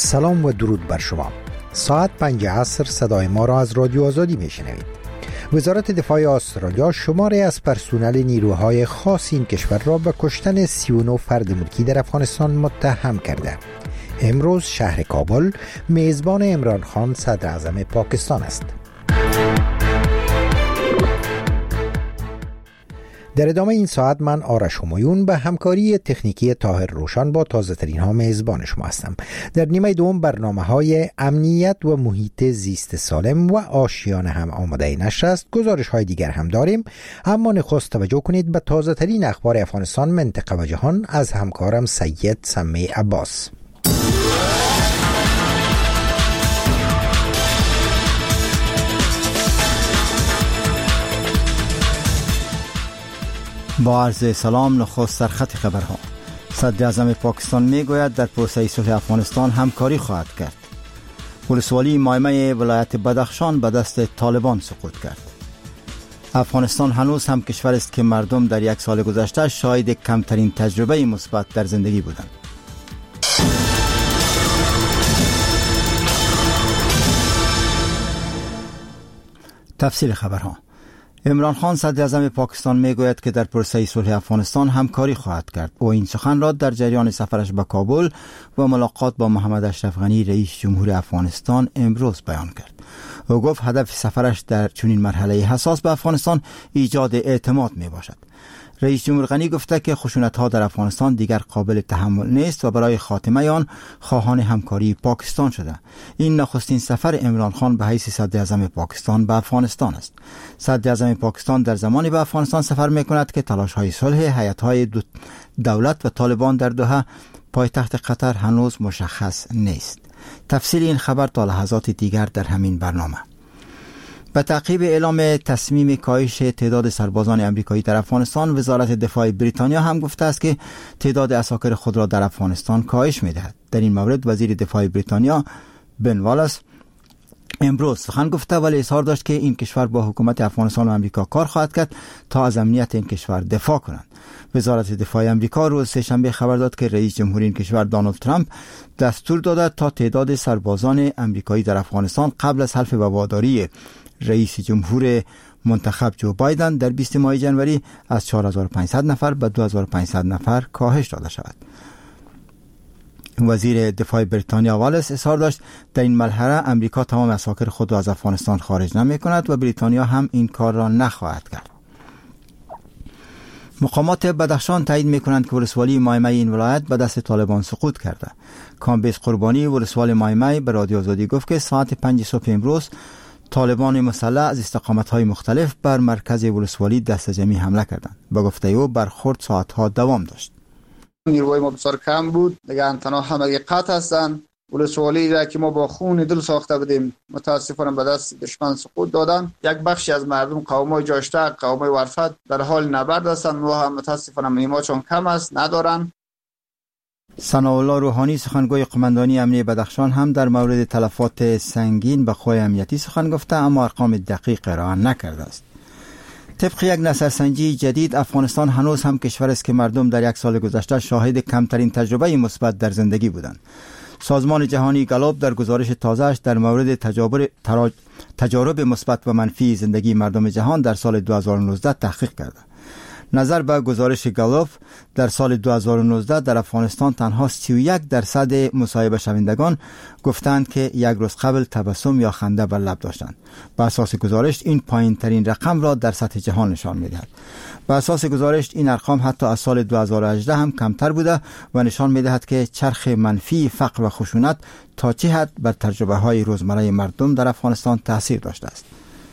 سلام و درود بر شما. ساعت 5 عصر صدای ما را از رادیو آزادی میشنوید. وزارت دفاع استرالیا شماری از پرسنل نیروهای خاص این کشور را به کشتن 39 فرد ملکی در افغانستان متهم کرده. امروز شهر کابل میزبان عمران خان صدر اعظم پاکستان است. در ادامه این ساعت من آرش همایون به همکاری تکنیکی طاهر روشن با تازه ترین ها میزبان شما هستم. در نیمه دوم برنامه های امنیت و محیط زیست سالم و آشیانه هم آماده نشر است. گزارش های دیگر هم داریم، اما نخست توجه کنید به تازه ترین اخبار افغانستان، منطقه و جهان از همکارم سید سمی عباس. با عرض سلام، نخست در خط خبرها. صدر اعظم پاکستان میگوید در پروسه صلح افغانستان همکاری خواهد کرد. ولسوالی مایمه ولایت بدخشان به دست طالبان سقوط کرد. افغانستان هنوز هم کشور است که مردم در یک سال گذشته شاهد کمترین تجربه مثبت در زندگی بودند. تفصیل خبرها. عمران خان صدر اعظم پاکستان میگوید که در پروسه صلح افغانستان همکاری خواهد کرد. او این سخن را در جریان سفرش به کابل و ملاقات با محمد اشرف غنی رئیس جمهور افغانستان امروز بیان کرد. او گفت هدف سفرش در چنین مرحله حساس به افغانستان ایجاد اعتماد می باشد. رئیس جمهور غنی گفته که خشونت‌ها در افغانستان دیگر قابل تحمل نیست و برای خاتمه آن خواهان همکاری پاکستان شده. این نخستین سفر عمران خان به حیث صدر اعظم پاکستان به افغانستان است. صدر اعظم پاکستان در زمانی به افغانستان سفر می‌کند که تلاش‌های صلح هیئت‌های دولت و طالبان در دوحه پایتخت قطر هنوز مشخص نیست. تفصیل این خبر تا لحظات دیگر در همین برنامه. به تعقیب اعلام تصمیم کاهش تعداد سربازان امریکایی در افغانستان، وزارت دفاع بریتانیا هم گفته است که تعداد عساکر خود را در افغانستان کاهش می‌دهد. در این مورد وزیر دفاع بریتانیا بن والاس امروز سخن گفته، ولی اظهار داشت که این کشور با حکومت افغانستان و امریکا کار خواهد کرد تا از امنیت این کشور دفاع کنند. وزارت دفاع امریکا روز سه‌شنبه خبر داد که رئیس جمهور این کشور دونالد ترامپ دستور داده تا تعداد سربازان امریکایی در افغانستان قبل از حلف وفاداری رئیس جمهور منتخب جو بایدن در 20 ماه جنوری از 4500 نفر به 2500 نفر کاهش داده شود. وزیر دفاع بریتانیا والاس اظهار داشت در این مرحله امریکا تمام عساکر خود را از افغانستان خارج نمی کند و بریتانیا هم این کار را نخواهد کرد. مقامات بدخشان تایید می کنند که ولسوالی مایمه این ولایت به دست طالبان سقوط کرده. کامبیز قربانی ولسوالی مایمه به رادیو آزادی گفت که ساعت 5 صبح امروز طالبان مسلح از استقامت‌های مختلف بر مرکز ولسوالی دست جمعی حمله کردند. با گفته او برخورد ساعت‌ها دوام داشت. نیروی ما بسیار کم بود، دیگه تنها همگی قطع هستند. ولسوالی را که ما با خون دل ساخته بودیم متاسفانه به دست دشمن سقوط دادن. یک بخشی از مردم قوم‌های جاشته، قوم‌های ورفت در حال نبرد هستند و هم متاسفانه نیماشون کم است، ندارن. ثناءالله روحانی سخنگوی قماندانی امنیه بدخشان هم در مورد تلفات سنگین به قوای امنیتی سخن گفته، اما ارقام دقیق ارائه نکرده است. طبق یک نظرسنجی جدید، افغانستان هنوز هم کشور است که مردم در یک سال گذشته شاهد کمترین تجربه مثبت در زندگی بودند. سازمان جهانی گالوب در گزارش تازه‌اش در مورد تجارب مثبت و منفی زندگی مردم جهان در سال 2019 تحقیق کرده. نظر به گزارش گالوب در سال 2019 در افغانستان تنها 31% مصاحبه شوندگان گفتند که یک روز قبل تبسم یا خنده بر لب داشتند. بر اساس گزارش این پایین ترین رقم را در سطح جهان نشان می‌دهد. بر اساس گزارش این ارقام حتی از سال 2018 هم کمتر بوده و نشان می‌دهد که چرخ منفی فقر و خشونت تا چه حد بر تجربه‌های روزمره مردم در افغانستان تاثیر داشته است.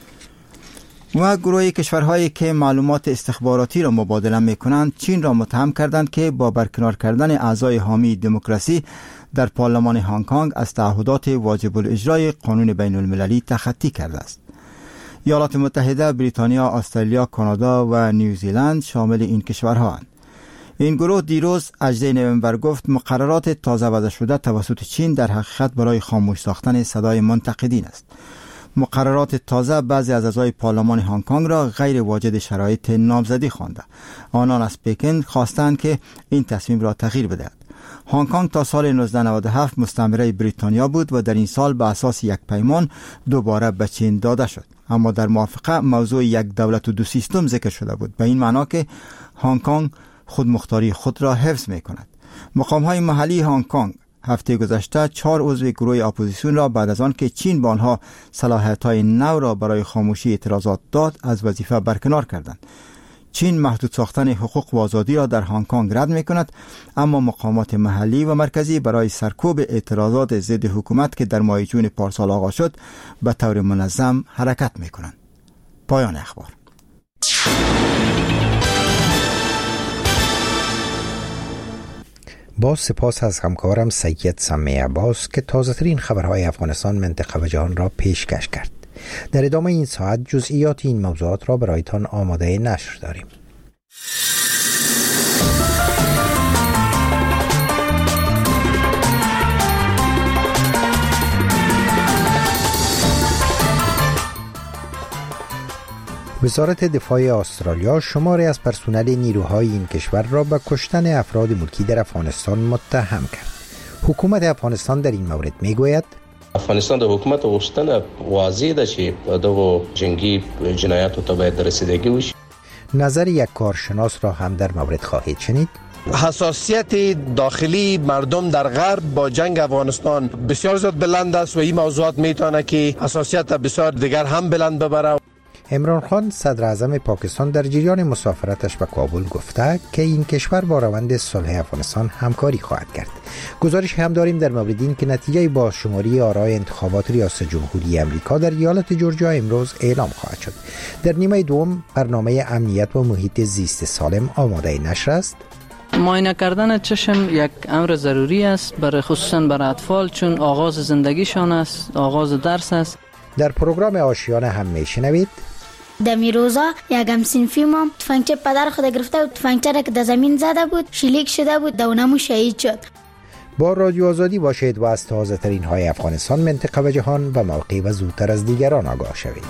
و گروه کشورهایی که معلومات استخباراتی را مبادله می‌کنند چین را متهم کردند که با برکنار کردن اعضای حامی دموکراسی در پارلمان هنگ کنگ از تعهدات واجب الاجرای قانون بین المللی تخطی کرده است. ایالات متحده، بریتانیا، استرالیا، کانادا و نیوزیلند شامل این کشورهاند. این گروه دیروز 18 نوامبر گفت مقررات تازه وضع شده توسط چین در حقیقت برای خاموش ساختن صدای منتقدین است. مقررات تازه بعضی از اعضای پارلمان هنگ کنگ را غیر واجد شرایط نامزدی خوانده. آنان از پکن خواستند که این تصمیم را تغییر بدهد. هنگ کنگ تا سال 1997 مستعمره بریتانیا بود و در این سال به اساس یک پیمان دوباره به چین داده شد. اما در موافقه موضوع یک دولت و دو سیستم ذکر شده بود، به این معنا که هنگ کنگ خودمختاری خود را حفظ می کند. مقام‌های محلی هنگ کنگ هفته گذشته 4 عضو گروه اپوزیسیون را بعد از آن که چین به آنها صلاحیت‌های نو را برای خاموشی اعتراضات داد از وظیفه برکنار کردند. چین محدود ساختن حقوق و آزادی را در هنگ کنگ رد می‌کند، اما مقامات محلی و مرکزی برای سرکوب اعتراضات ضد حکومت که در ماه جون پارسال آغاز شد به طور منظم حرکت می‌کنند. پایان اخبار. با سپاس از همکارم سید سمی عباس که تازه ترین خبرهای افغانستان، منطقه و جهان را پیشکش کرد. در ادامه این ساعت جزئیات این موضوعات را برایتان آماده نشر داریم. وزارت دفاع استرالیا شماری از پرسنل نیروهای این کشور را به کشتن افراد ملکی در افغانستان متهم کرد. حکومت افغانستان در این مورد میگوید افغانستان د حکومت غوښتنه واضح ده چې دغه جنگی جنایاتو ته باید رسیدگی وشي. نظر یک کارشناس را هم در مورد خواهید شنید. حساسیت داخلی مردم در غرب با جنگ افغانستان بسیار زیاد بلند است و این موضوعات میتونه که حساسیت بسیار دیگر هم بلند ببره. عمران خان صدر اعظم پاکستان در جریان مسافرتش به کابل گفته که این کشور با روند صلح افغانستان همکاری خواهد کرد. گزارش هم داریم در مورد این که نتیجه بازشماری آرای انتخابات ریاست جمهوری امریکا در ایالت جورجیا امروز اعلام خواهد شد. در نیمه دوم برنامه امنیت و محیط زیست سالم آماده نشر است. معاینه کردن چشم یک امر ضروری است، برای خصوصا برای اطفال، چون آغاز زندگیشان است، آغاز درس است. در پروگرام آشیانه هم میشنوید دمی روزا یک همسنفی ما تفنگچه پدر خود گرفته و تفنگچه را که در زمین زده بود شلیک شده بود، دونمو شهید شد. با رادیو آزادی باشید و از تازه ترین های افغانستان، منطقه و جهان و موقع و زودتر از دیگران آگاه شوید.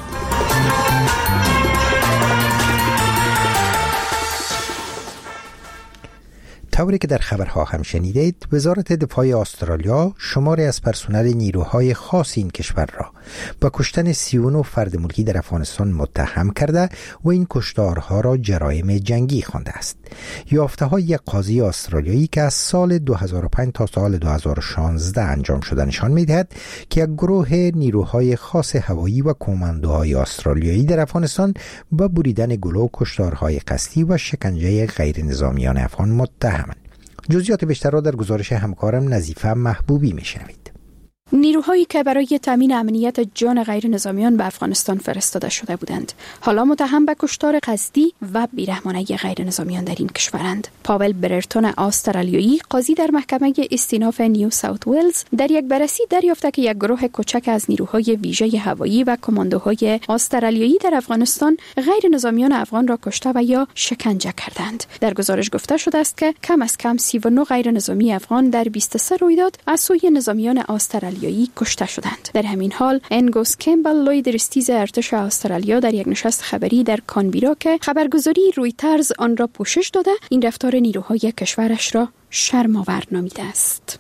طوری که در خبرها هم شنیدید، وزارت دفاع استرالیا شماری از پرسنل نیروهای خاص این کشور را با کشتن 39 فرد ملکی در افغانستان متهم کرده و این کشتارها را جرایم جنگی خوانده است. یافته های یک قاضی استرالیایی که از سال 2005 تا سال 2016 انجام شده نشان می‌دهد که یک گروه نیروهای خاص هوایی و کماندوهای استرالیایی در افغانستان با بریدن گلو، کشتارهای قصدی و شکنجه غیر نظامیان افغان متهم. جزئیات بیشتر را در گزارش همکارم نظیفه محبوبی میشنوید. نیروهایی که برای تامین امنیت جان غیر نظامیان به افغانستان فرستاده شده بودند، حالا متهم به کشتار قصدی و بیرحمانه غیر نظامیان در این کشورند. پاول بررتون استرالیایی، قاضی در محکمه استیناف نیو ساوت ولز، در یک بررسی دریافت که یک گروه کوچک از نیروهای ویژه هوایی و کماندوهای استرالیایی در افغانستان غیر نظامیان افغان را کشته و یا شکنجه کردند. در گزارش گفته شده است که کم از کم 39 غیر نظامی افغان در 23 رویداد از سوی نظامیان استرالیایی کشته شدند. در همین حال انگوس کمبل، لوی درستیز ارتش استرالیا، در یک نشست خبری در کانبرا که خبرگزاری رویترز آن را پوشش داده، این رفتار نیروهای کشورش را شرم‌آور نامیده است.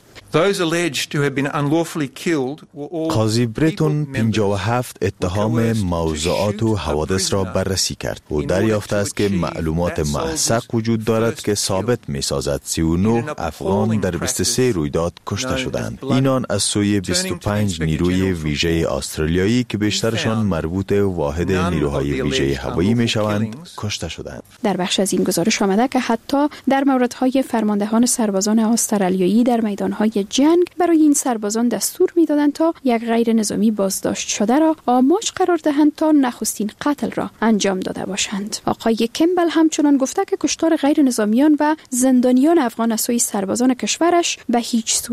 قاضی بریتون 57 اتهام موضوعات و حوادث را بررسی کرد. او دریافت است که معلومات موثق وجود دارد که ثابت می‌سازد 39 افغان در 23 رویداد کشته شدند. اینان از سوی 25 نیروی ویژه استرالیایی که بیشترشان مربوط واحد نیروهای ویژه هوایی می‌شوند کشته شدند. در بخش از این گزارش آمده که حتی در موردهای فرماندهان سربازان استرالیایی در میدانهای جنگ برای این سربازان دستور می‌دادند تا یک غیر نظامی بازداشت شده را آماج قرار دهند تا نخستین قتل را انجام داده باشند. آقای کمبل همچنان گفته که کشتار غیر نظامیان و زندانیان افغان از سوی سربازان کشورش به هیچ صورت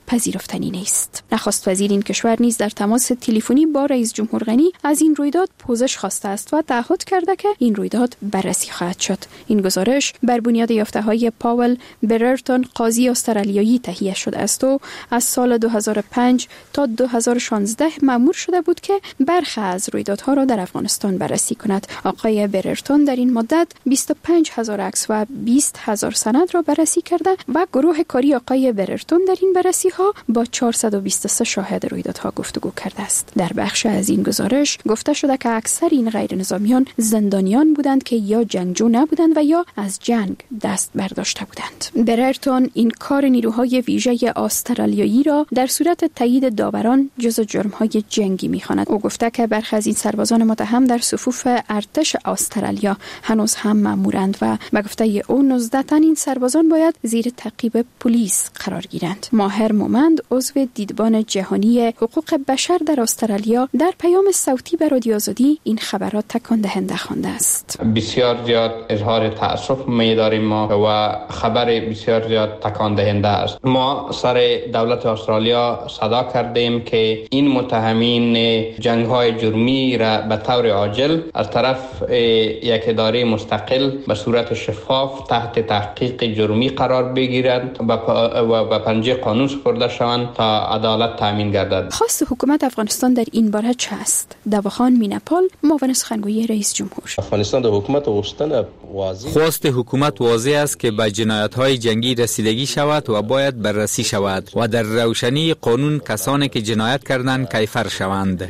پذیرفتنی نیست. نخست وزیر این کشور نیز در تماس تلفنی با رئیس جمهور غنی از این رویداد پوزش خواسته است و تعهد کرده که این رویداد بررسی خواهد شد. این گزارش بر بنیاد یافته‌های پاول بررتون قاضی استرالیایی تهیه شده است و از سال 2005 تا 2016 مأمور شده بود که برخی از رویدادها را در افغانستان بررسی کند. آقای بررتون در این مدت 25,000 عکس و 20,000 سند را بررسی کرده و گروه کاری آقای بررتون در این بررسی ها با 423 شاهد رویدادها گفتگو کرده است. در بخش از این گزارش گفته شده که اکثر این غیر نظامیان زندانیان بودند که یا جنگجو نبودند و یا از جنگ دست برداشته بودند. بررتون این کار نیروهای ویژه استرالیایی را در صورت تایید داوران جزو جرم‌های جنگی می‌خواند. او گفته که برخی از این سربازان متهم در صفوف ارتش استرالیا هنوز هم مأمورند و به گفته او 19 تن این سربازان باید زیر تعقیب پلیس قرار گیرند. ماهر مومند عضو دیدبان جهانی حقوق بشر در استرالیا در پیام صوتی به رادیو آزادی این خبرات تکان دهنده خوانده است. بسیار زیاد اظهار تأسف می‌داریم ما و خبر بسیار زیاد تکان دهنده است. ما سر دولت استرالیا صدا کردیم که این متهمین جنگ‌های جرمی را به طور عاجل از طرف یک اداره مستقل به صورت شفاف تحت تحقیق جرمی قرار بگیرند و به پنجه قانون سپرده شوند تا عدالت تامین گردد. خواست حکومت افغانستان در این باره چه است؟ دواخان مینپال، معاون سخنگوی رئیس جمهور. افغانستان در حکومت واستن واضح خواست حکومت واضح است که به جنایت‌های جنگی رسیدگی شود و باید بررسی شود و در روشنی قانون کسانی که جنایت کردند کیفر شوند.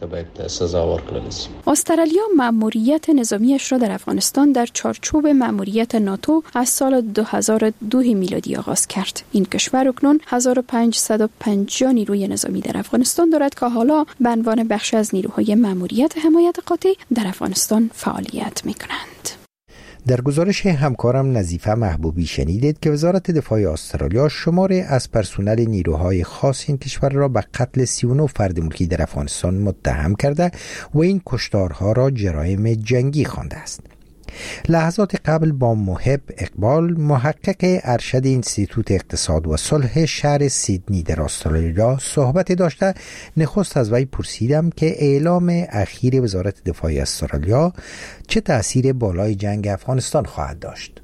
استرالیا مأموریت نظامیش را در افغانستان در چارچوب مأموریت ناتو از سال 2002 میلادی آغاز کرد. این کشور اکنون 1550 نیروی نظامی در افغانستان دارد که حالا به عنوان بخش از نیروهای مأموریت حمایت قاطع در افغانستان فعالیت می‌کنند. در گزارش همکارم نظیفه محبوبی شنیدید که وزارت دفاع استرالیا شماری از پرسنل نیروهای خاص این کشور را به قتل 39 فرد ملکی در افغانستان متهم کرده و این کشتارها را جرایم جنگی خوانده است. لحظات قبل با محب اقبال، محقق ارشد انستیتوت اقتصاد و صلح شهر سیدنی در استرالیا صحبت داشته، نخست از وی پرسیدم که اعلام اخیر وزارت دفاع استرالیا چه تأثیر بالای جنگ افغانستان خواهد داشت.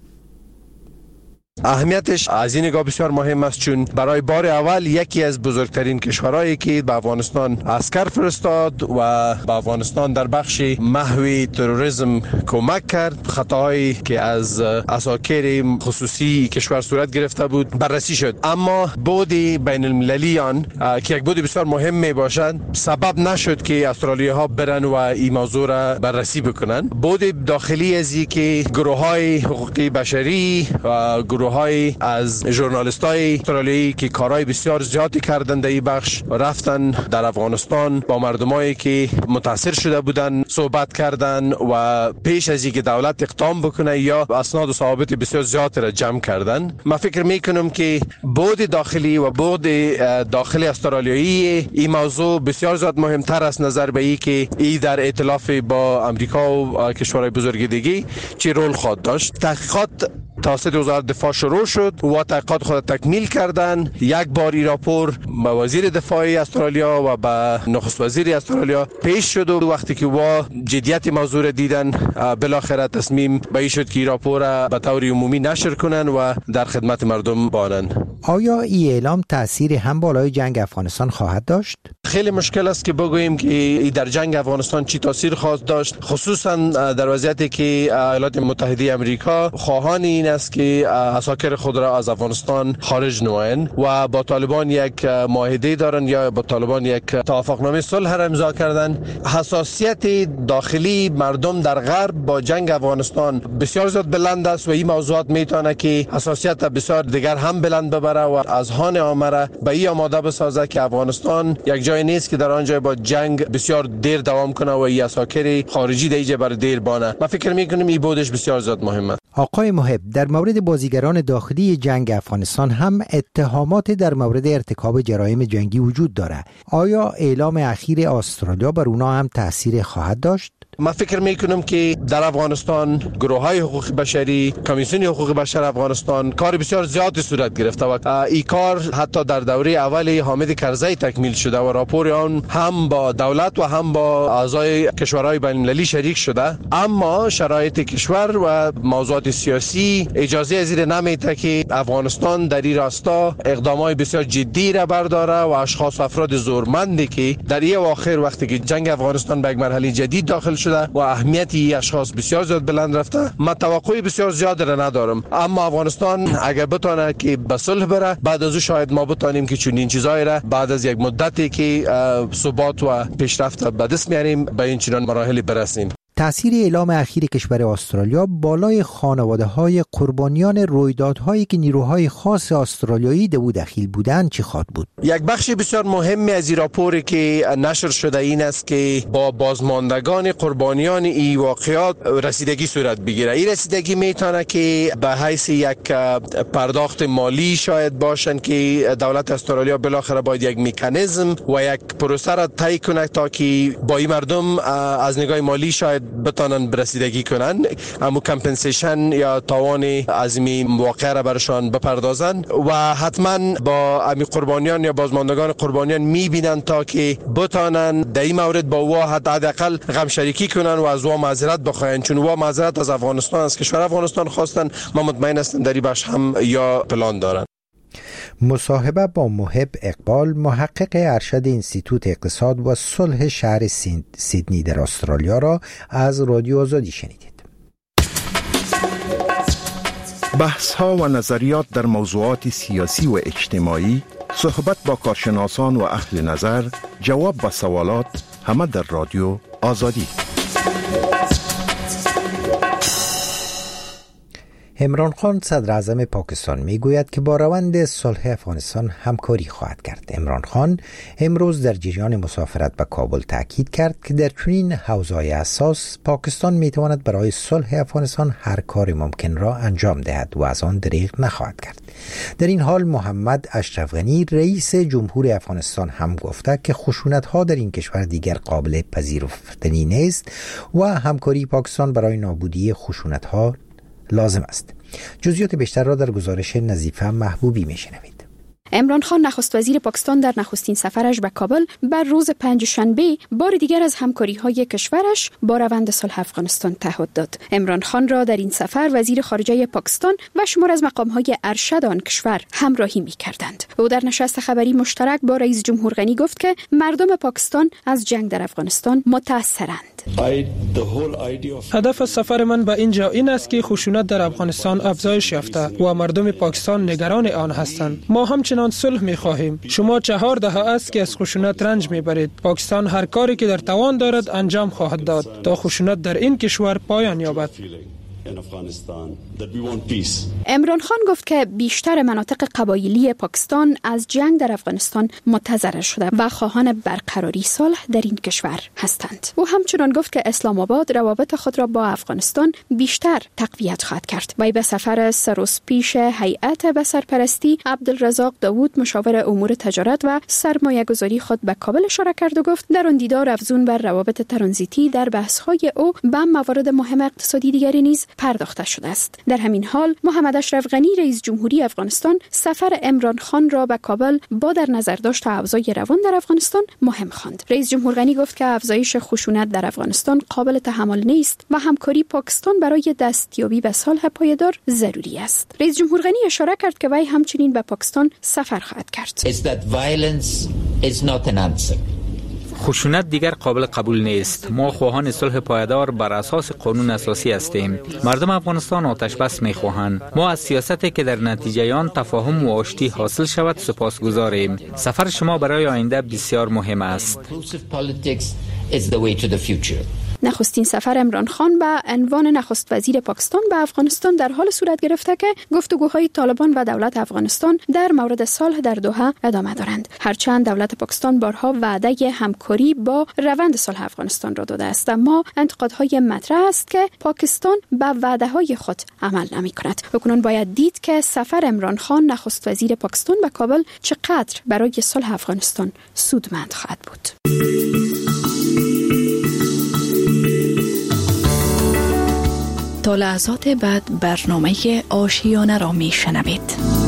اهمیتش از این نگاه بسیار مهم است چون برای بار اول یکی از بزرگترین کشورهایی که به افغانستان عسکر فرستاد و به افغانستان در بخش محو تروریسم کمک کرد، خطاهایی که از عساکر خصوصی کشور صورت گرفته بود بررسی شد. اما بعد بین المللی آن که یک بعد بسیار مهم می باشد سبب نشد که استرالیاها برن و این موضوع را بررسی بکنن. بعد داخلی از این که گروه‌های حقوقی بشری و گروه‌های از ژورنالیست‌های استرالیایی که کارهای بسیار زیادی کردند در این بخش رفتن در افغانستان با مردمایی که متاثر شده بودند صحبت کردند و پیش از اینکه دولت اقدام بکنه یا اسناد و ثوابت بسیار زیاد را جمع کردند. من فکر میکنم که بعد داخلی و بعد داخلی استرالیایی این موضوع بسیار زیاد مهمتر است نظر به این که این در ائتلاف با امریکا و کشورهای بزرگ دیگه چه رول خواهد داشت. تحقیقات توسط وزارت دفاع شروع شد و تحقیقات خود تکمیل کردن. یک بار این راپور به وزیر دفاع استرالیا و به نخست وزیر استرالیا پیش شد و وقتی که با جدیت موضوع را دیدن بالاخره تصمیم به این شد که این راپور را به طور عمومی نشر کنن و در خدمت مردم بانن. آیا این اعلام تأثیر هم بالای جنگ افغانستان خواهد داشت؟ خیلی مشکل است که بگوییم که در جنگ افغانستان چی تاثیر خواهد داشت، خصوصا در وضعیتی که ایالات متحده آمریکا خواهان این است که عساکر خود را از افغانستان خارج نمایند و با طالبان یک معاهده دارند یا با طالبان یک توافقنامه صلح را امضا کردند. حساسیت داخلی مردم در غرب با جنگ افغانستان بسیار زیاد بلند است و این موضوعات میتونه که حساسیت بسیار دیگر هم بلند ببره و از هان آمره به این آماده بسازه که افغانستان یک جای نیست که در آنجا با جنگ بسیار دیر دوام کنه و این عساکر خارجی دیگه بر دیر بانه. من فکر میکنم این بودش بسیار زیاد مهمه. آقای محب، در مورد بازیگران داخلی جنگ افغانستان هم اتهامات در مورد ارتکاب جرایم جنگی وجود داره. آیا اعلام اخیر استرالیا بر اونا هم تأثیر خواهد داشت؟ من فکر میکنم که در افغانستان گروه‌های حقوق بشری، کمیسیون حقوق بشر افغانستان کار بسیار زیادی صورت گرفته و این کار حتی در دوره اول حامد کرزی تکمیل شده و راپور آن هم با دولت و هم با اعضای کشورهای بین‌المللی شریک شده، اما شرایط کشور و موضوعات سیاسی اجازه از این نمیده که افغانستان در این راستا اقدامات بسیار جدی را برداره و اشخاص و افراد زورمندی که در این اواخر وقتی که جنگ افغانستان به یک مرحله جدید داخل شده و اهمیت این اشخاص بسیار زیاد بلند رفته، من توقع بسیار زیاد را ندارم. اما افغانستان اگر بتونه که به صلح بره، بعد از او شاید ما بتونیم که چون این چیزایی را بعد از یک مدتی که ثبات و پیشرفت به دست میاریم به این چنان مراحل برسیم. تأثیر اعلام اخیر کشور استرالیا بالای خانواده‌های قربانیان رویدادهایی که نیروهای خاص استرالیایی در او دخیل بودند چی خواهد بود؟ یک بخش بسیار مهمی از این راپوری که نشر شده این است که با بازماندگان قربانیان این واقعات رسیدگی صورت بگیره. این رسیدگی میتونه که به حیث یک پرداخت مالی شاید باشن که دولت استرالیا بالاخره باید یک مکانیزم و یک پروسه را طی کنه تا که با این مردم از نگاه مالی شاید بتانن برسیدگی کنن، اما کمپنسیشن یا تاوان از این واقعه را برشان بپردازن و حتما با امی قربانیان یا بازماندگان قربانیان میبینن تا که بتانن در این مورد با وا حداقل غم شریکی کنن و از وا معذرت بخواین، چون وا معذرت از افغانستان، از کشور افغانستان خواستن. ما مطمئن هستم در این بخش هم یا پلان دارن. مصاحبه با محب اقبال، محقق ارشد انستیتوت اقتصاد و صلح شهر سیدنی در استرالیا را از رادیو آزادی شنیدید. بحث‌ها و نظریات در موضوعات سیاسی و اجتماعی، صحبت با کارشناسان و اهل نظر، جواب به سوالات، همه در رادیو آزادی. عمران خان صدر اعظم پاکستان می گوید که با روند صلح افغانستان همکاری خواهد کرد. عمران خان امروز در جریان مسافرت به کابل تاکید کرد که در چنین حوزه‌های حساس پاکستان می تواند برای صلح افغانستان هر کار ممکن را انجام دهد و از آن دریغ نخواهد کرد. در این حال محمد اشرف غنی رئیس جمهور افغانستان هم گفته که خشونت‌ها در این کشور دیگر قابل پذیرفتنی نیست و همکاری پاکستان برای نابودی خشونت‌ها لازم است. جزئیات بیشتر را در گزارش نظیفه محبوبی میشنوید. عمران خان نخست وزیر پاکستان در نخستین سفرش به کابل بر روز پنجشنبه بار دیگر از همکاری‌های کشورش با روند صلح افغانستان تعهد داد. عمران خان را در این سفر وزیر خارجه پاکستان و شمار از مقام‌های ارشد آن کشور همراهی می‌کردند. او در نشست خبری مشترک با رئیس جمهور غنی گفت که مردم پاکستان از جنگ در افغانستان متأثرند. هدف سفر من به اینجا این است که خشونت در افغانستان افزایش یافته و مردم پاکستان نگران آن هستند. ما همچنان صلح می‌خواهیم. شما 4 دهه است که از خشونت رنج می‌برید. پاکستان هر کاری که در توان دارد انجام خواهد داد تا خشونت در این کشور پایان یابد. عمران خان گفت که بیشتر مناطق قبایلی پاکستان از جنگ در افغانستان متضرر شده و خواهان برقراری صلح در این کشور هستند. او همچنان گفت که اسلام آباد روابط خود را با افغانستان بیشتر تقویت خواهد کرد. وی به سفر سروسپیش هیئت بصرپرستی عبدالرزاق داوود مشاور امور تجارت و سرمایه‌گذاری خود به کابل اشاره کرد و گفت در آن دیدار افزون بر روابط ترانزیتی در بحث‌های او به موارد مهم اقتصادی دیگری نیز پرداخته شده است. در همین حال محمد اشرف غنی رئیس جمهوری افغانستان سفر عمران خان را به کابل با در نظر داشت افزایش روان در افغانستان مهم خواند. رئیس جمهور غنی گفت که افزایش خشونت در افغانستان قابل تحمل نیست و همکاری پاکستان برای دستیابی به صلح پایدار ضروری است. رئیس جمهور غنی اشاره کرد که وی همچنین به پاکستان سفر خواهد کرد. خشونت دیگر قابل قبول نیست. ما خواهان صلح پایدار بر اساس قانون اساسی هستیم. مردم افغانستان آتش بس می‌خواهند. ما از سیاستی که در نتیجه آن تفاهم و آشتی حاصل شود سپاسگزاریم. سفر شما برای آینده بسیار مهم است. نخستین سفر عمران خان به عنوان نخست وزیر پاکستان به افغانستان در حال صورت گرفته که گفتگوهای طالبان و دولت افغانستان در مورد صلح در دوحه ادامه دارند. هرچند دولت پاکستان بارها وعده همکاری با روند صلح افغانستان را داده است، اما انتقادهای مطرح است که پاکستان به وعده‌های خود عمل نمی‌کند. اکنون باید دید که سفر عمران خان نخست وزیر پاکستان به کابل چقدر برای صلح افغانستان سودمند خواهد بود. تا لحظات بعد برنامه آشیانه را می شنوید.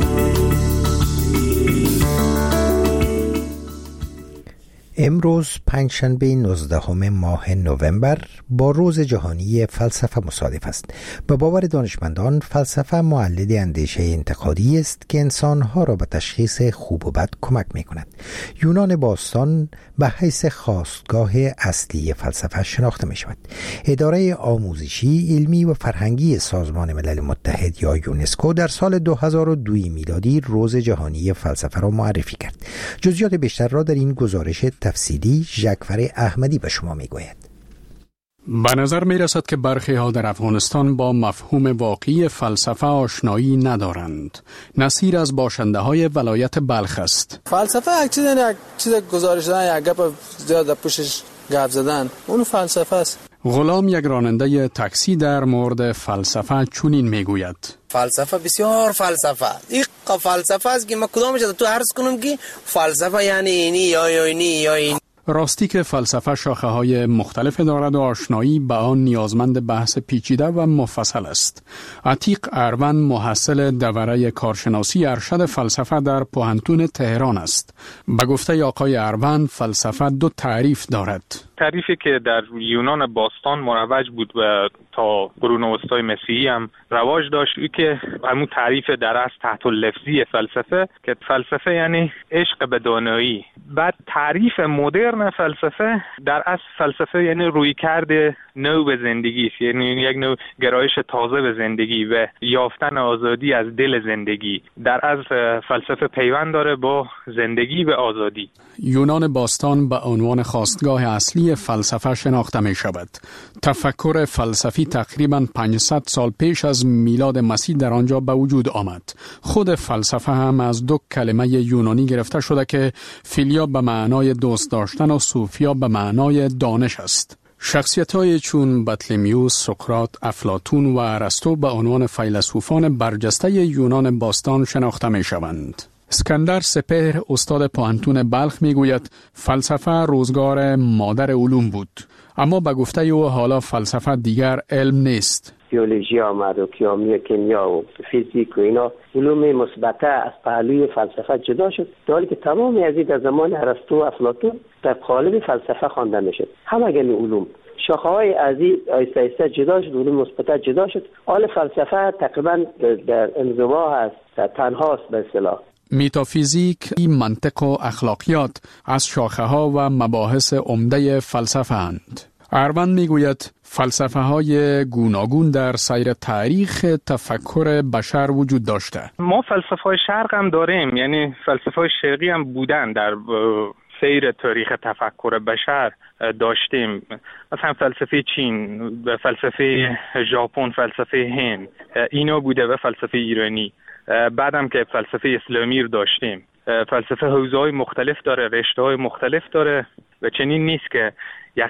امروز پنجشنبه 19 ماه نوامبر با روز جهانی فلسفه مصادف است. به باور دانشمندان فلسفه مولد اندیشه انتقادی است که انسانها را به تشخیص خوب و بد کمک می کند. یونان باستان به حیث خاستگاه اصلی فلسفه شناخته می شود. اداره آموزشی، علمی و فرهنگی سازمان ملل متحد یا یونسکو در سال 2002 میلادی روز جهانی فلسفه را معرفی کرد. جزئیات بیشتر را در این گزارش تفصیلی ژکفر احمدی به شما میگوید. به نظر می رسد که برخی ها در افغانستان با مفهوم واقعی فلسفه آشنایی ندارند. نصیر از باشنده های ولایت بلخ است. فلسفه یک چیز گزارش دادن، یک گپ زیاد پوشش گپ زدن، اون فلسفه است. غلام یک راننده تاکسی در مورد فلسفه چنین میگوید: فلسفه بسیار فلسفه. این فلسفه است که ما کدامش تو عرض کنم که فلسفه یعنی اینی یا اینی یا این. راستی که فلسفه شاخه های مختلف دارد و آشنایی به آن نیازمند بحث پیچیده و مفصل است. عتیق اروند محصل دوره کارشناسی ارشد فلسفه در پوهنتون تهران است. به گفته آقای اروند فلسفه دو تعریف دارد. تعریفی که در یونان باستان مروج بود و تا قرون وسطای مسیحی هم رواج داشت، این که همون تعریف در اصل تحت اللفظی فلسفه که فلسفه یعنی عشق به دانایی. بعد تعریف مدرن فلسفه در اصل فلسفه یعنی رویکرد نو به زندگی، یعنی یک نوع گرایش تازه به زندگی و یافتن آزادی از دل زندگی. در اصل فلسفه پیوند داره با زندگی به آزادی. یونان باستان به عنوان خاستگاه اصلی فلسفه شناخته می شود. تفکر فلسفی تقریباً 500 سال پیش از میلاد مسیح در آنجا به وجود آمد. خود فلسفه هم از دو کلمه یونانی گرفته شده که فیلیا به معنای دوست داشتن و سوفیا به معنای دانش است. شخصیت‌های چون بطلمیوس، سقراط، افلاطون و ارسطو به عنوان فیلسوفان برجسته یونان باستان شناخته می‌شوند. اسکندر سپهر استاد پوهنتون بلخ میگوید فلسفه روزگار مادر علوم بود، اما به گفته او حالا فلسفه دیگر علم نیست. بیولوژی آمد و کیمیا و فیزیک و اینا علوم مثبته از پهلوی فلسفه جدا شد، در حالی که تمام از این در زمان ارسطو و افلاطون در قالب فلسفه خوانده میشد. همه علوم شاخه‌های از این آیسته آیسته جدا شد، علوم مثبته جدا شد. حال فلسفه تقریبا در انزوا هست، در تنهاست به اصطلاح. متافیزیک، منطق و اخلاقیات از شاخه‌ها و مباحث عمده فلسفه اند. اروند میگوید فلسفه های گوناگون در سیر تاریخ تفکر بشر وجود داشته. ما فلسفه های شرق هم داریم، یعنی فلسفه های شرقی هم بودن در سیر تاریخ تفکر بشر داشتیم. مثلا فلسفه چین، فلسفه ژاپن، فلسفه هند اینا بوده و فلسفه ایرانی. بعدم که فلسفه اسلامی رو داشتیم. فلسفه حوزه‌های مختلف داره، رشته‌های مختلف داره و چنین نیست که یک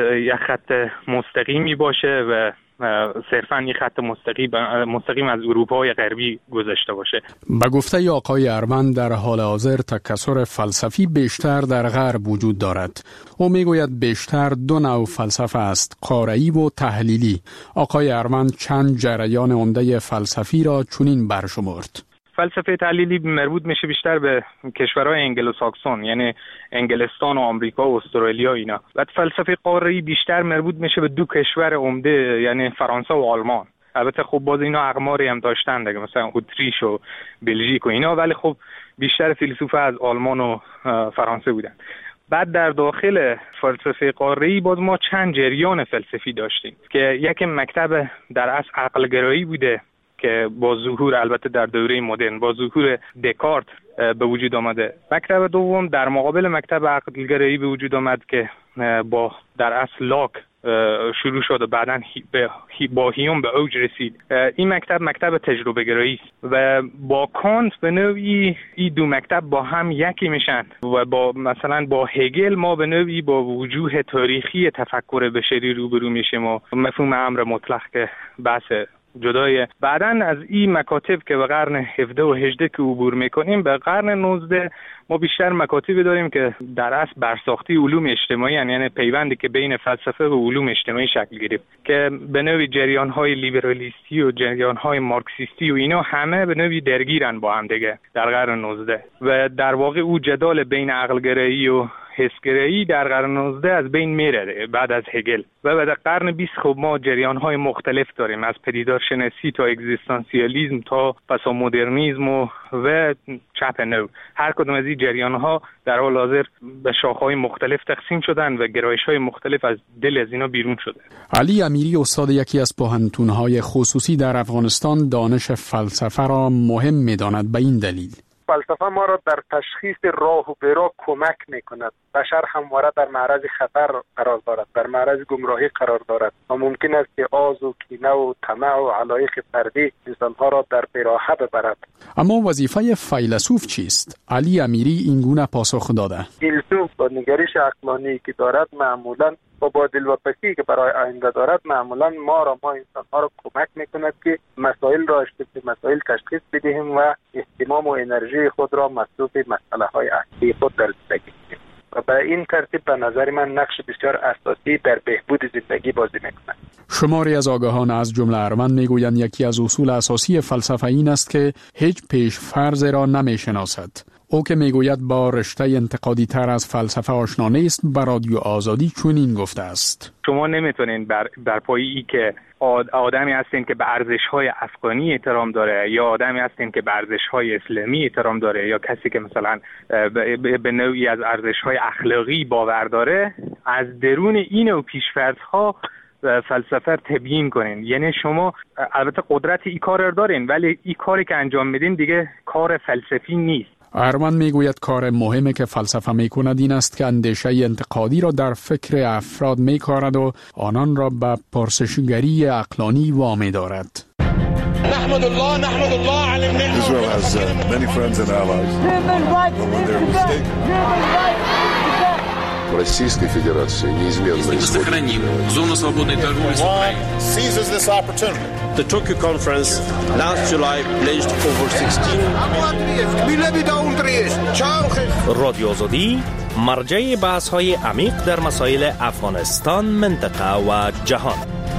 خط مستقیمی باشه و صرفاً این خط مستقیم از اروپای غربی گذشته باشه. به گفته آقای اروند در حال حاضر تکثر فلسفی بیشتر در غرب وجود دارد. او میگوید بیشتر دو نوع فلسفه است، قاره‌ای و تحلیلی. آقای اروند چند جریان عمده فلسفی را چنین برشمرد. فلسفه تحلیلی مربوط میشه بیشتر به کشورهای انگلوساکسون، یعنی انگلستان و آمریکا و استرالیا اینا. و فلسفه قاره‌ای بیشتر مربوط میشه به دو کشور عمده، یعنی فرانسه و آلمان. البته خب باز اینا اقماری هم داشتن دیگه، مثلا اتریش و بلژیک و اینا، ولی خب بیشتر فیلسوفا از آلمان و فرانسه بودن. بعد در داخل فلسفه قاره‌ای باز ما چند جریان فلسفی داشتیم که یک مکتب در اصل عقلگرایی بوده که با ظهور البته در دوره مدرن با ظهور دکارت به وجود آمده. مکتب دوم در مقابل مکتب عقلگرایی به وجود آمد که با در اصل لاک شروع شد و بعداً با هیوم به اوج رسید. این مکتب تجربه گرایی و با کانت به نوعی این دو مکتب با هم یکی میشن و مثلا با هگل ما به نوعی با وجوه تاریخی تفکر بشری روبرو میشیم و مفهوم امر مطلق که بحث جدای بعداً از این مکاتب که به قرن 17 و 18 که عبور میکنیم به قرن 19 ما بیشتر مکاتبی داریم که در اصل برساختی علوم اجتماعی یعنی پیوندی که بین فلسفه و علوم اجتماعی شکل گرفت که به نوعی جریان‌های لیبرالیستی و جریان‌های مارکسیستی و اینا همه به نوعی درگیرن با هم دیگه در قرن 19 و در واقع او جدال بین عقلگرایی و حسگرایی در قرن 19 از بین میره بعد از هگل و بعد قرن 20 خب ما جریان‌های مختلف داریم از پدیدارشناسی تا اگزیستانسیالیسم تا پسامدرنیسم و چپ نو. هر کدوم از این جریان‌ها در حال حاضر به شاخه‌های مختلف تقسیم شدن و گرایش‌های مختلف از دل از اینا بیرون شده. علی امیری استاد یکی از پوهنتون‌های خصوصی در افغانستان دانش فلسفه را مهم می‌داند به این دلیل فلسفه ما را در تشخیص راه و برا کمک می‌کند. بشر همواره در معرض خطر قرار دارد، در معرض گمراهی قرار دارد و ممکن است که آز و کینه و طمع و علایق فردی انسان‌ها را در براحه ببرد. اما وظیفه فیلسوف چیست؟ علی امیری این گونه پاسخ داده. فیلسوف با نگرش عقلانی که دارد معمولاً با دلواپسی که برای آینده دارد معمولاً ما انسان‌ها را کمک می‌کند که مسائل را مسائل تشخیص بدهیم و اهتمام و انرژی خود را مصروف مسئله‌های اصلی خود در زندگی کنیم و به این ترتیب به نظر من نقش بسیار اساسی در بهبود زندگی بازی می‌کند. شماری از آگاهان از جمله ارمن میگویند یکی از اصول اساسی فلسفه این است که هیچ پیش فرض را نمی‌شناسد. او که میگوید با رشته انتقادی تر از فلسفه آشنا نیست بر رادیو آزادی چنین گفته است. شما نمیتونین بر پایه‌ای که آدمی هستین که به ارزش‌های افغانی احترام داره یا آدمی هستین که به ارزش‌های اسلامی احترام داره یا کسی که مثلا به نوعی از ارزش‌های اخلاقی باور داره از درون این و پیش‌فرض‌ها فلسفه تبیین کنین. یعنی شما البته قدرت این کار رو دارین ولی این کاری که انجام میدین دیگه کار فلسفی نیست. ارمن میگوید کار مهمی که فلسفه میکند این است که اندیشه انتقادی را در فکر افراد میکارد و آنان را به پرسشگری عقلانی وامی دارد. نحمد الله على النعمة. Israel has many friends and allies. When they're mistaken. Российской Федерации неизменно сохраним зону свободной торговли с Украиной. Seizes this opportunity. The Tokyo conference last July pledged over 16 رادیو آزادی مرجع بحث‌های عمیق در مسائل افغانستان، منطقه و جهان.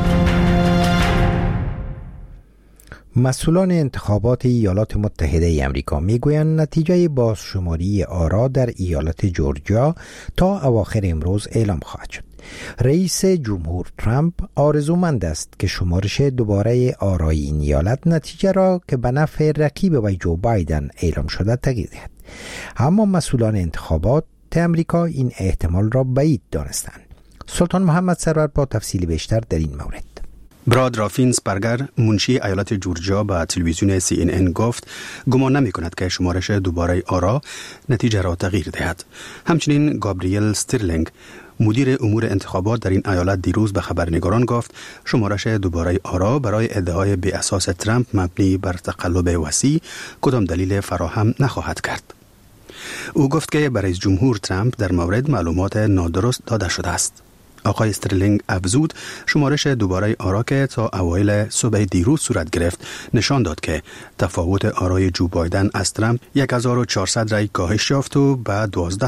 مسئولان انتخابات ایالات متحده ای آمریکا میگویند نتیجه بازشماری آرا در ایالت جورجیا تا اواخر امروز اعلام خواهد شد. رئیس جمهور ترامپ آرزومند است که شمارش دوباره آرای این ایالت نتیجه را که به نفع رقیب وی جو بایدن اعلام شده تغییر دهد. اما مسئولان انتخابات امریکا این احتمال را بعید دانستند. سلطان محمد سرور با تفصیل بیشتر در این مورد. براد رافینسبرگر منشی ایالت جورجیا به تلویزیون CNN گفت گمان نمی کند که شمارش دوباره آرا نتیجه را تغییر دهد. همچنین گابریل استرلینگ مدیر امور انتخابات در این ایالت دیروز به خبرنگاران گفت شمارش دوباره آرا برای ادعای بی اساس ترامپ مبنی بر تقلب وسیع کدام دلیل فراهم نخواهد کرد. او گفت که برای رئیس جمهور ترامپ در مورد معلومات نادرست داده شده است. آقای استرلینگ افزود شمارش دوباره آرا که تا اوایل صبح دیروز صورت گرفت نشان داد که تفاوت آرای جو بایدن از ترامپ 1400 رای کاهش یافت و به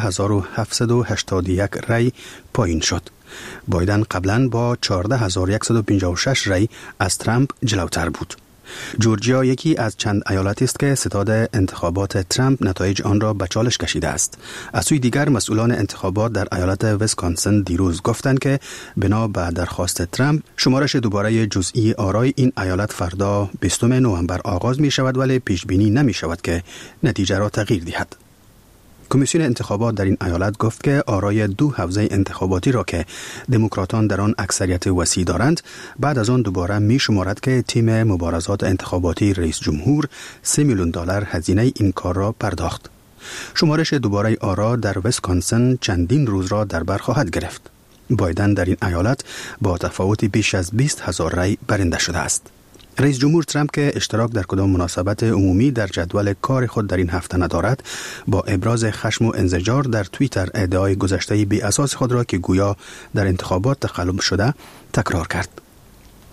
12781 رای پایین شد. بایدن قبلا با 14156 رای از ترامپ جلوتر بود. جورجیا یکی از چند ایالتی است که ستاد انتخابات ترامپ نتایج آن را به چالش کشیده است. از سوی دیگر مسئولان انتخابات در ایالت ویسکانسن دیروز گفتند که بنا به درخواست ترامپ شمارش دوباره جزئی آرای این ایالت فردا 20 نوامبر آغاز می شود ولی پیش بینی نمی شود که نتیجه را تغییر دهد. کمیسیون انتخابات در این ایالت گفت که آرای دو حوزه انتخاباتی را که دموکراتان در آن اکثریت وسیع دارند بعد از آن دوباره می شمارد که تیم مبارزات انتخاباتی رئیس جمهور $3 میلیون هزینه این کار را پرداخت. شمارش دوباره آرا در ویسکانسن چندین روز را در بر خواهد گرفت. بایدن در این ایالت با تفاوت بیش از 20,000 رای برنده شده است. رئیس جمهور ترامپ که اشتراک در کدام مناسبت عمومی در جدول کار خود در این هفته ندارد با ابراز خشم و انزجار در توییتر ادعای گذشته بی اساس خود را که گویا در انتخابات تقلب شده تکرار کرد.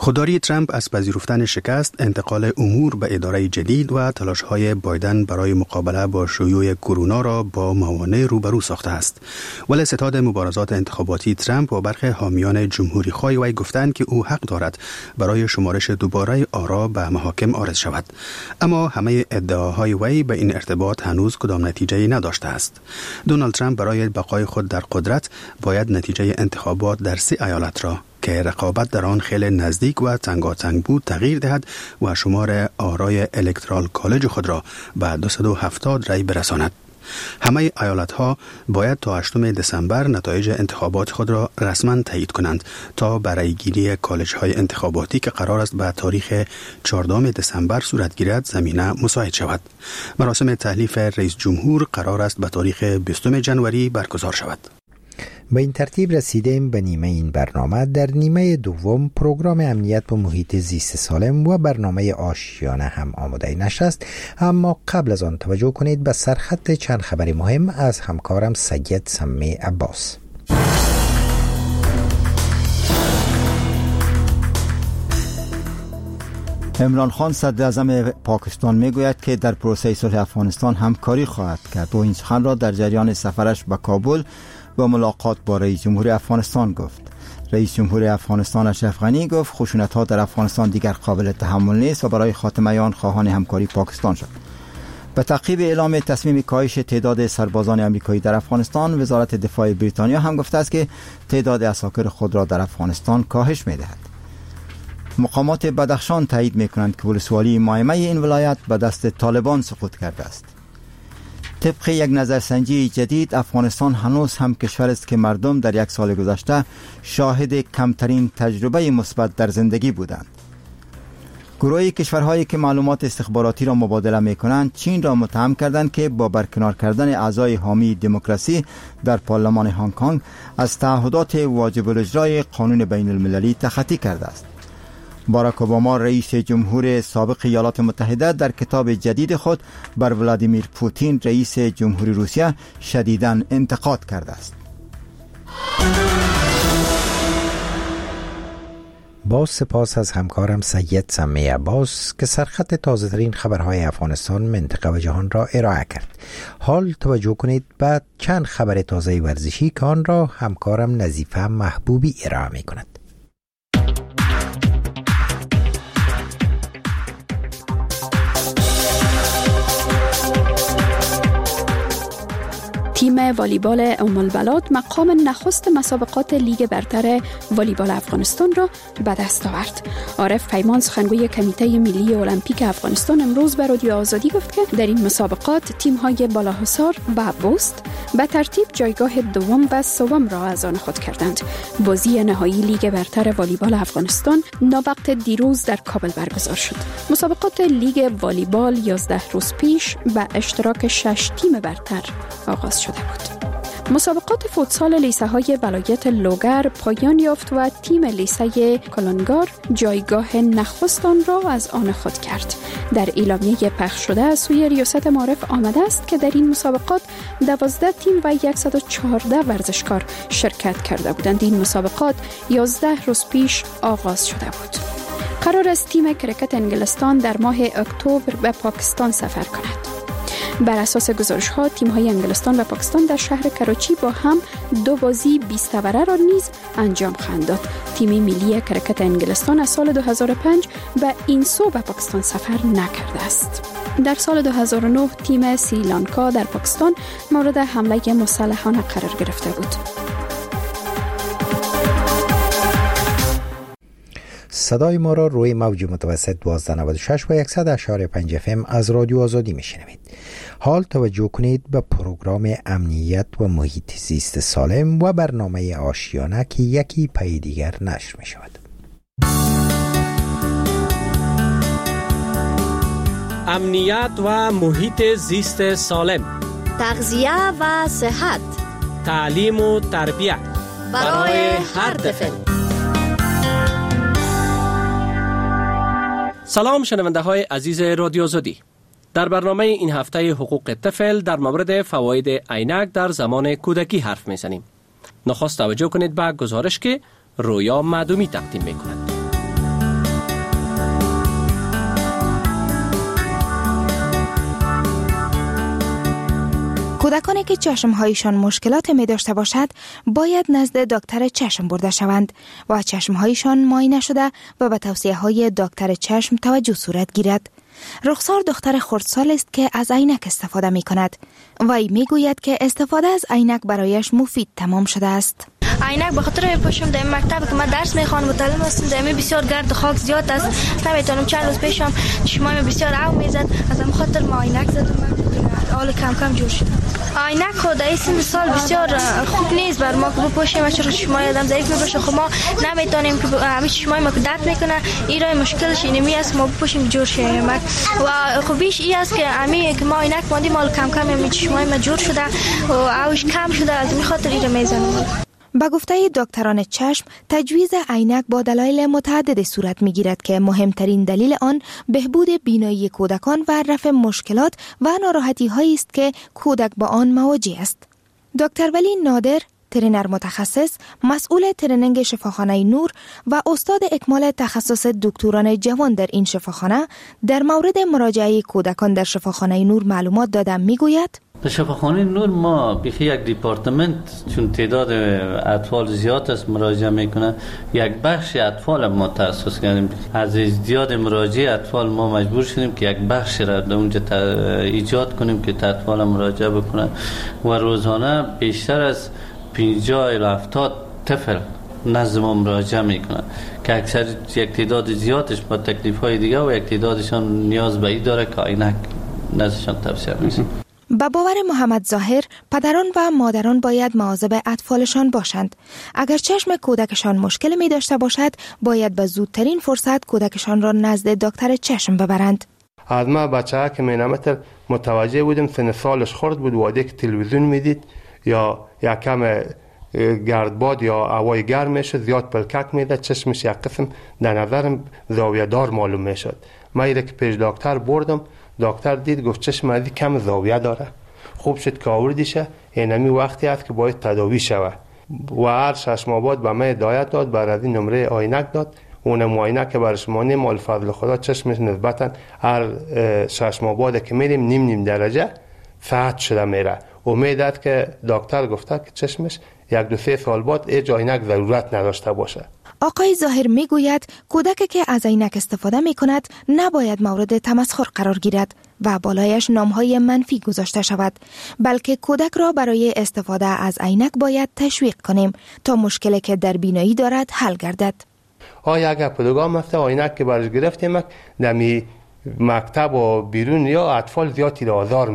خودداری ترامپ از پذیرفتن شکست، انتقال امور به اداره جدید و تلاش‌های بایدن برای مقابله با شیوع کرونا را با موانع روبرو ساخته است. ولی ستاد مبارزات انتخاباتی ترامپ و برخی حامیان جمهوری‌خواه وی گفتند که او حق دارد برای شمارش دوباره آرا به محاکم عارض شود. اما همه ادعاهای وی به این ارتباط هنوز کدام نتیجه نداشته است. دونالد ترامپ برای بقای خود در قدرت باید نتیجه انتخابات در 3 ایالت را که رقابت در آن خیلی نزدیک و تنگاتنگ بود تغییر دهد و شمار آرای الکترال کالج خود را به 270 رای برساند. همه ایالت‌ها باید تا 8 دسامبر نتایج انتخابات خود را رسما تایید کنند تا برای گیری کالج‌های انتخاباتی که قرار است به تاریخ 14 دسامبر صورت گیرد زمینه مساعد شود. مراسم تحلیف رئیس جمهور قرار است به تاریخ 20 جنوری برگزار شود. به این ترتیب رسیدیم به نیمه این برنامه. در نیمه دوم پروگرام امنیت و محیط زیست سالم و برنامه آشیانه هم آماده نشر است، اما قبل از آن توجه کنید به سرخط چند خبر مهم از همکارم سید سمی عباس. عمران خان صدر اعظم پاکستان میگوید که در پروسه صلح افغانستان همکاری خواهد کرد و این سخن را در جریان سفرش به کابل با ملاقات با رئیس جمهور افغانستان گفت. رئیس جمهور افغانستان اشرف غنی گفت خشونت‌ها در افغانستان دیگر قابل تحمل نیست و برای خاتمه آن خواهان همکاری پاکستان شد. به تعقیب اعلام تصمیم کاهش تعداد سربازان آمریکایی در افغانستان، وزارت دفاع بریتانیا هم گفته است که تعداد عساکر خود را در افغانستان کاهش می‌دهد. مقامات بدخشان تایید می‌کنند که ولسوالی مایمه این ولایت به دست طالبان سقوط کرده است. طبق یک نظرسنجی جدید، افغانستان هنوز هم کشور است که مردم در 1 سال گذشته شاهد کمترین تجربه مثبت در زندگی بودند. گروهی کشورهایی که معلومات استخباراتی را مبادله می‌کنند، چین را متهم کردند که با برکنار کردن اعضای حامی دموکراسی در پارلمان هنگ کنگ از تعهدات واجب الاجرای قانون بین المللی تخطی کرده است. باراک اوباما رئیس جمهور سابق ایالات متحده در کتاب جدید خود بر ولادیمیر پوتین رئیس جمهوری روسیه شدیداً انتقاد کرده است. با سپاس از همکارم سید سمی عباس که سرخط تازه ترین خبرهای افغانستان، منطقه و جهان را ارائه کرد. حال توجه کنید به چند خبر تازه ورزشی که آن را همکارم نظیفه محبوبی ارائه می کند. تیم والیبال ام البلاد مقام نخست مسابقات لیگ برتر والیبال افغانستان را به دست آورد. عارف پیمان، سخنگوی کمیته ملی المپیک افغانستان، امروز به رادیو آزادی گفت که در این مسابقات تیم‌های بالاحصار و بست به ترتیب جایگاه دوم و سوم را از آن خود کردند. بازی نهایی لیگ برتر والیبال افغانستان ناوقت دیروز در کابل برگزار شد. مسابقات لیگ والیبال 11 روز پیش به اشتراک 6 تیم برتر آغاز شده بود. مسابقات فوتسال لیسه های ولایت لوگر پایان یافت و تیم لیسه کلانگار جایگاه نخست آن را از آن خود کرد. در اعلامیه پخش شده از سوی ریاست معارف آمده است که در این مسابقات 12 تیم و 114 ورزشکار شرکت کرده بودند. این مسابقات 11 روز پیش آغاز شده بود. قرار است تیم کرکت انگلستان در ماه اکتبر به پاکستان سفر کند. بر اساس گزارش‌ها تیم‌های انگلستان و پاکستان در شهر کراچی با هم 2 بازی 20 اوره را نیز انجام خواهند داد. تیم ملی کرکت انگلستان از سال 2005 به این سو به پاکستان سفر نکرده است. در سال 2009 تیم سریلانکا در پاکستان مورد حمله مسلحانه قرار گرفته بود. صدای ما را روی موج متوسط 1296 و 100.5 FM از رادیو آزادی میشنوید. حال توجه کنید به پروگرام امنیت و محیط زیست سالم و برنامه آشیانه که یکی پی دیگر نشر می شود. امنیت و محیط زیست سالم، تغذیه و صحت، تعلیم و تربیت برای هر طفل. سلام شنونده های عزیز رادیو آزادی. در برنامه این هفته حقوق طفل در مورد فواید عینک در زمان کودکی حرف میزنیم. نخست توجه کنید به گزارش که رویا معدومی تقدیم میکند. کودکانی که چشمهایشان مشکلات می داشته باشد باید نزد دکتر چشم برده شوند و چشمهایشان معاینه شده و به توصیه های دکتر چشم توجه صورت گیرد. رخسار دختر خردسال است که از عینک استفاده می کند. وی می گوید که استفاده از عینک برایش مفید تمام شده است. عینک به خاطر میپوشم در مکتب که من درس میخوانم و تعلیم هستم، در بسیار گرد و خاک زیاد است، نمیتونم. چند روز پیشم چشمایم بسیار آب میزد، از همین خاطر ما عینک زدم، حال کم کم جور شد. عینک خود در این سال بسیار خوب نیست بر ما که بپوشیم، چون چشمای آدم ضعیف میباشه. خب ما نمیتونیم که همین چشمای ما که درد میکنه، این مشکلش اینمی است، ما بپوشیم جور شیم. و خوبیش این است که همین که ما عینک ماندیم، حال کم کم همین چشمای ما جور شده و اوش کم شده، از این خاطر این میزنم. با گفته دکتران چشم، تجویز عینک با دلایل متعدد صورت میگیرد که مهمترین دلیل آن بهبود بینایی کودکان و رفع مشکلات و ناراحتی هایی است که کودک با آن مواجه است. دکتر ولی نادر، ترینر متخصص، مسئول ترینینگ شفاخانه نور و استاد اکمال تخصص دکتران جوان در این شفاخانه، در مورد مراجعه کودکان در شفاخانه نور معلومات دادم. میگوید در شفاخانه نور ما بیخی یک دیپارتمنت، چون تعداد اطفال زیاد است مراجعه میکنه، یک بخش اطفال ما تأسیس کردیم. از زیاد مراجعه اطفال ما مجبور شدیم که یک بخش را در اونجا ایجاد کنیم که اطفال مراجعه بکنن و روزانه بیشتر از 50 الی 70 طفل نزد ما مراجعه میکنن که اکثر یک تعداد زیادش با تکلیف های دیگه و یک تعدادشان نیاز به این داره که عینک نزدشان توصیه میشه. با باور محمد ظاهر، پدران و مادران باید مواظب اطفالشان باشند. اگر چشم کودکشان مشکل می داشته باشد، باید به زودترین فرصت کودکشان را نزد دکتر چشم ببرند. از ما بچه که می نمتر متوجه بودم سن سالش خورد بود و که تلویزیون میدید یا یک کم گردباد یا هوای گرم میشد، زیاد پلکک میداد، چشمش یک قسم در نظرم زاویه دار معلوم میشد. ما ایره که پیش دکتر بردم، دکتر دید گفت چشم ازی کم زاویه داره، خوب شد که آوردیشه، اینمی وقتی است که باید تداوی شوه و هر 6 ماه بعد به من هدایت داد، بر از این نمره عینک داد. اون معاینه که برش مانیم مال فضل خدا چشمش نسبتا هر 6 ماه بعد که میریم نیم درجه ساعت شده میره. امید که دکتر گفته که چشمش 1-2-3 سال بعد ای عینک ضرورت نداشته باشه. آقای ظاهر میگوید کودکی که از عینک استفاده می کند نباید مورد تمسخر قرار گیرد و بالایش نامهای منفی گذاشته شود، بلکه کودک را برای استفاده از عینک باید تشویق کنیم تا مشکلی که در بینایی دارد حل گردد. اگر پدوگام هسته عینک که برش گرفتیم دمی مکتب و بیرون یا اطفال زیادی را آزار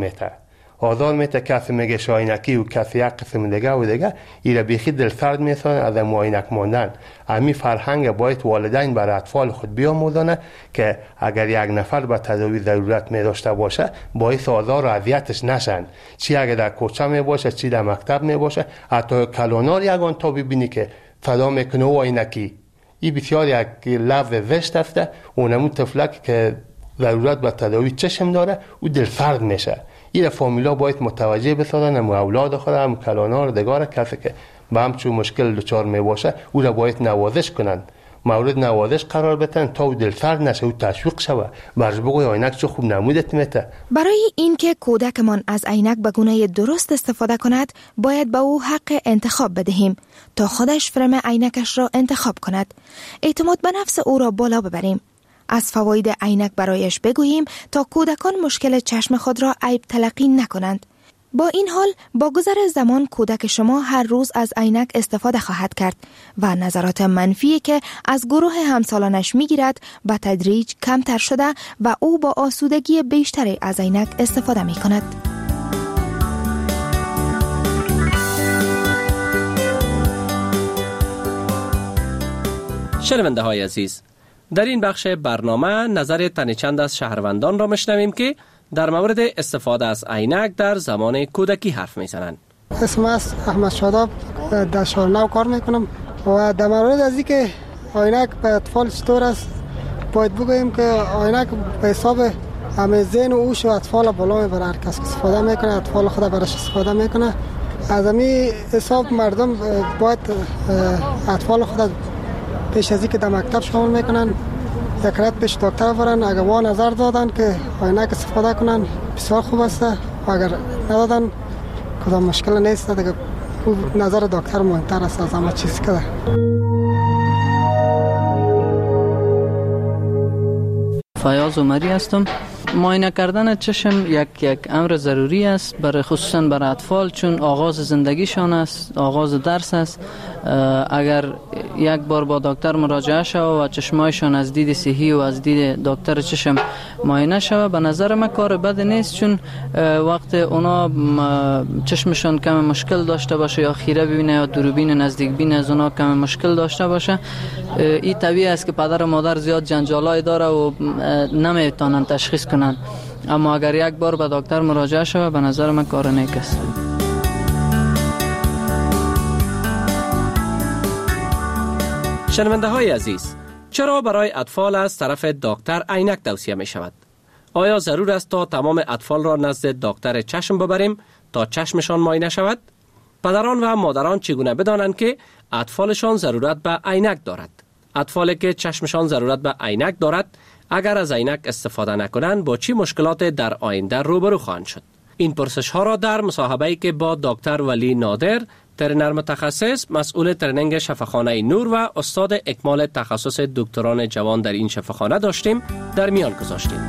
میته کسی میگه شاینکی و کسی یک قسم دیگه و دیگه ایره بیخی دلسرد میسانه از معاینک ماندن. امی فرهنگ باید والدین برای اطفال خود بیاموزانه که اگر یک نفر به تداوی ضرورت می داشته باشه باعث آزار و اذیتش نشن، چی اگر در کوچه می باشه چی در مکتب می باشه. حتی کلانار یگان تا ببینی که صدا میکنه و عینکی، این بسیار یک لفظ زشت است. اونمون طفلک که ضرورت به تداوی چشم داره او دلسرد میشه. این فامیلا باید متوجه بسازن، هم اولاد خود هم کلانار دگاره کسی که به همچون مشکل دچار می باشه او را باید نوازش کنن، مورد نوازش قرار بدن تا او دلسرد نشه، او تشویق شوه، برش بگوی عینک چه خوب نمودت میته. برای اینکه کودکمان از عینک به گونه درست استفاده کند باید به او حق انتخاب بدهیم تا خودش فرم عینکش را انتخاب کند. اعتماد به نفس او را بالا ببریم. از فواید عینک برایش بگوییم تا کودکان مشکل چشم خود را عیب تلقی نکنند. با این حال با گذر زمان کودک شما هر روز از عینک استفاده خواهد کرد و نظرات منفی که از گروه همسالانش میگیرد به تدریج کمتر شده و او با آسودگی بیشتری از عینک استفاده می کند. شنونده های عزیز، در این بخش برنامه نظر تن چند از شهروندان را مشنویم که در مورد استفاده از عینک در زمان کودکی حرف میزنند. اسم است احمد شاداب، در شارنو کار میکنم و در مورد از اینکه عینک به اطفال چطور است باید بگوییم که عینک به حساب همه ذهن و هوش و اطفال بالا میبره. هر کس استفاده میکنه اطفال خود برش استفاده میکنه. از همین حساب مردم باید اطفال خود پیش از اینکه در مکتب شامل میکنن یک رات پیش دکتر برن. اگر وا نظر دادن که عینک استفاده کنن بسیار خوب است و اگر ندادن کدام مشکل نیست دیگه. نظر دکتر مهمتر است از همه چیز که فیاض عمری هستم. معاینه کردن چشم یک امر ضروری است، برای خصوصا برای اطفال، چون آغاز زندگیشان است، آغاز درس است. اگر یک بار با دکتر مراجعه شود و چشمایشان از دید صحی و از دید دکتر چشم معاینه شود، به نظر من کار بد نیست، چون وقت اونا چشمشان کم مشکل داشته باشه یا خیره ببینه یا دوربین نزدیک بین از اونا کم مشکل داشته باشه، این طبیعی است که پدر و مادر زیاد جنجالای داره و نمیتونن تشخیص کنن. اما اگر یک بار به دکتر مراجعه شود، به نظر من کار نیک است. شنونده های عزیز، چرا برای اطفال از طرف دکتر عینک توصیه می شود؟ آیا ضرور است تا تمام اطفال را نزد دکتر چشم ببریم تا چشمشان معاینه شود؟ پدران و مادران چگونه بدانند که اطفالشان ضرورت به عینک دارد؟ اطفالی که چشمشان ضرورت به عینک دارد، اگر از عینک استفاده نکنند با چی مشکلات در آینده روبرو خواهند شد؟ این پرسش ها را در مصاحبه‌ای که با دکتر ولی نادر، ترینر متخصص مسئول ترنینگ شفاخانه نور و استاد اکمال تخصص دکتران جوان در این شفاخانه داشتیم، در میان گذاشتیم.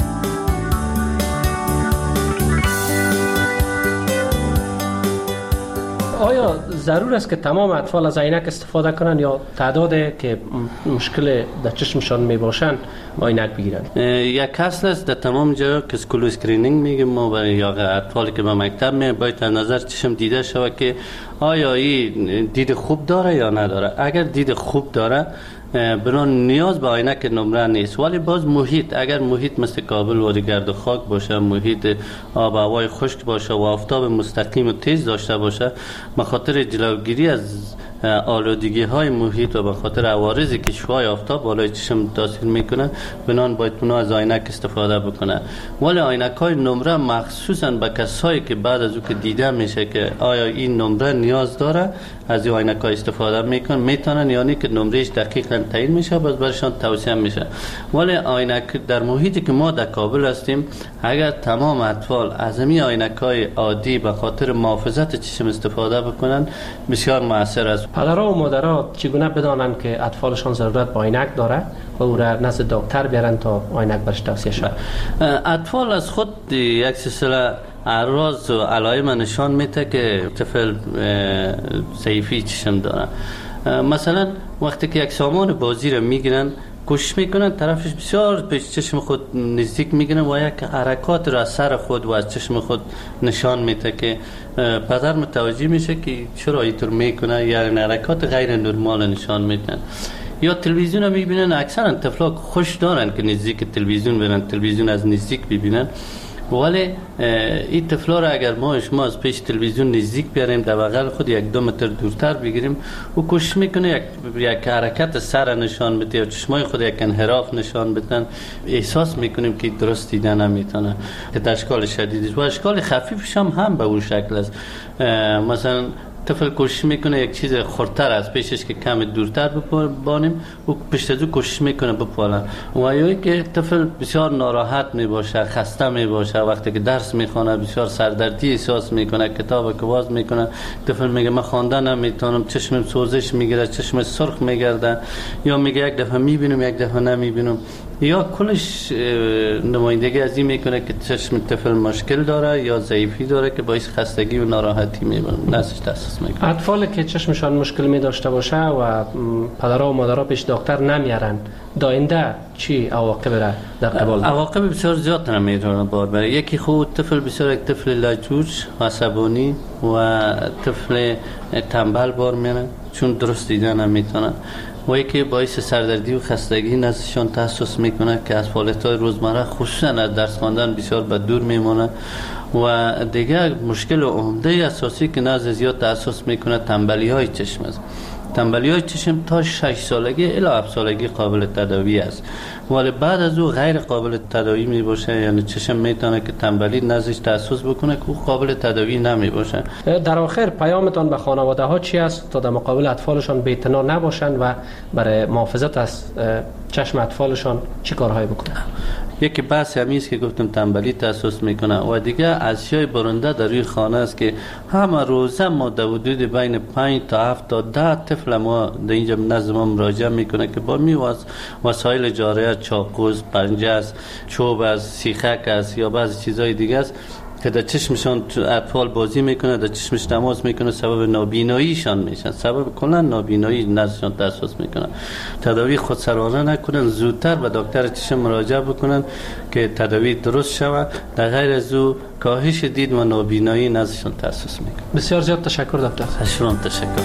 آیا ضرور است که تمام اطفال از عینک استفاده کنند یا تعدادی که مشکل در چشمشان می باشند عینک بگیرند؟ یک اصل است در تمام جا که اسکول اسکرینینگ میگیم ما برای یا اطفالی که به مکتب می باید نظر چشم دیده شود که آیا این دید خوب داره یا نداره. اگر دید خوب داره بران نیاز به عینک نمره نیست، ولی باز محیط، اگر محیط مثل کابل و گرد و خاک باشه، محیط آب و هوای خشک باشه و آفتاب مستقیم و تیز داشته باشه، به خاطر جلوگیری از آلودگی های محیط و به خاطر عوارضی که شعاع آفتاب بالای چشم تاثیر میکنه، بنان باید اونا از عینک استفاده بکنه. ولی عینک های نمره مخصوصا به کسایی که بعد از او که دیده میشه که آیا این نمره نیاز داره، از این عینک های استفاده میتونن، یعنی که نمرهش دقیقاً تعیین میشه، باز برشان توصیه میشه. ولی عینک در محیطی که ما در کابل هستیم، اگر تمام اطفال از همین عینک های عادی به خاطر محافظت چشم استفاده بکنن، بسیار مؤثر است. پدرها و مادرها چگونه بدانند که اطفالشان ضرورت به عینک داره و او را نزد دکتر بیارن تا عینک برش توصیه شود؟ اطفال از خود یک سلسله اعراض و علائم نشان میده که طفل ضعیفی چشم داره. مثلا وقتی که یک سامان بازی را میگیرن، کوشش میکنن طرفش بسیار به چشم خود نزدیک میگیرن و یک حرکات را از سر خود و از چشم خود نشان میده که پدر متوجه میشه که چرا اینطور میکنه، یعنی حرکات غیر نرمال نشان میدن. یا تلویزیون رو میبینن، اکثرا طفلا خوش دارن که نزدیک تلویزیون برن، تلویزیون از نزدیک ببینن. ولی این طفلا را اگر ما از پیش تلویزیون نزدیک بیاریم، در بغل خود 1-2 متر دورتر بگیریم، و کوشش میکنه یک حرکت سر نشان بده یا چشمای خود یک انحراف نشان بدن، احساس میکنیم که درست دیدن نمیتونه، که در اشکال شدیدش و اشکال خفیفش هم به اون شکل است. مثلا طفل کوشش میکنه یک چیز خردتر از پیشش که کم دورتر ببانیم و پشت از او کوشش میکنه بپالن. و یا که طفل بسیار ناراحت میباشه، خسته میباشه، وقتی که درس میخونه بسیار سردردی احساس میکنه، کتاب که باز میکنه، طفل میگه من خواندن نمیتونم، چشمم سوزش میگیره، چشم سرخ میگرده، یا میگه یک دفعه میبینم یک دفعه نمیبینم، یا کلش نمایندگی از این میکنه که چشم طفل مشکل داره یا ضعیفی داره که باعث خستگی و ناراحتی میبونه، نسش تحسیس میکنه. اطفالی که چشمشان مشکل می داشته باشه و پدرها و مادرها پیش دکتر نمیارن، داینده چی عواقب را در قبال؟ عواقب بسیار زیاد نمیتونه بار بره. یکی خود طفل بسیار یک طفل لجوج و عصبانی و طفل تنبل بار میره، چون درست دیدن نمیتونه. و یکی باعث سردردی و خستگی نزدشان تحسس میکنه که از فعالیت‌های روزمره خصوصا از درس خواندن بسیار به دور میمونه. و دیگه مشکل عمده اساسی که نزد زیاد تحسس میکنه تنبلی های چشم است. تنبلی های چشم تا 6 سالگی الی 7 سالگی قابل تداوی است، ولی بعد از او غیر قابل تداوی می باشه. یعنی چشم میتونه که تنبلی نزدش تحسس بکنه که او قابل تداوی نمی باشه. در آخر پیامتان به خانواده ها چی است تا در مقابل اطفالشان بی‌اعتنا نباشند و برای محافظت از چشم اطفالشان چی کارهایی بکنند؟ یکی بحث همیست که گفتم تنبلی تاسیس میکنه و دیگه اشیای برنده در روی خانه است که همه روزه ما در حدود بین 5 تا 7 تا 10 طفل ما در اینجا نزد ما مراجعه میکنه که با وسایل جاریه، چاقوز، پنجه است، چوب است، سیخک است یا بعضی چیزهای دیگه است که در چشمشان اطفال بازی میکنه، در چشمش نماز میکنه، سبب نابیناییشان میشن، سبب کلا نابینایی نزدشان تاسیس میکنه. تداوی خودسرانه نکنن، زودتر به دکتر چشم مراجعه بکنن که تداوی درست شود، در غیر از او کاهش دید و نابینایی نزدشان تاسیس میکنه. بسیار زیاد تشکر دکتر. تشکر.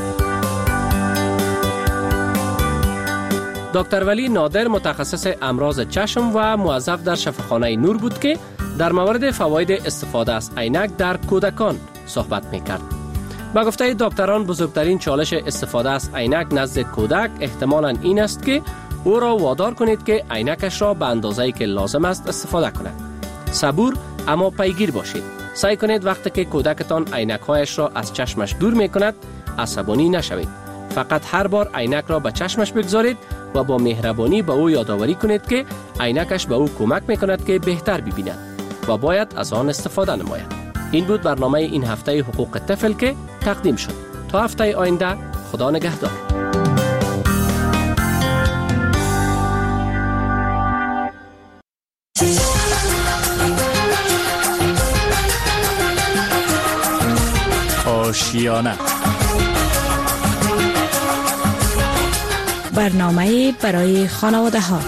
دکتر ولی نادر متخصص امراض چشم و موظف در شفاخانه نور بود که در مورد فواید استفاده از عینک در کودکان صحبت میکرد. با گفته دکتران بزرگترین چالش استفاده از عینک نزد کودک احتمالاً این است که او را وادار کنید که عینکش را به اندازه‌ای که لازم است استفاده کند. صبور اما پیگیر باشید. سعی کنید وقتی که کودکتان عینک‌هایش را از چشمش دور میکند عصبانی نشوید. فقط هر بار عینک را به چشمش بگذارید و با مهربانی به او یادآوری کنید که عینکش به او کمک میکند که بهتر ببیند و باید از آن استفاده نماید. این بود برنامه این هفته حقوق طفل که تقدیم شد. تا هفته آینده، خدا نگهدار. آشیانه، برنامه برای خانواده ها.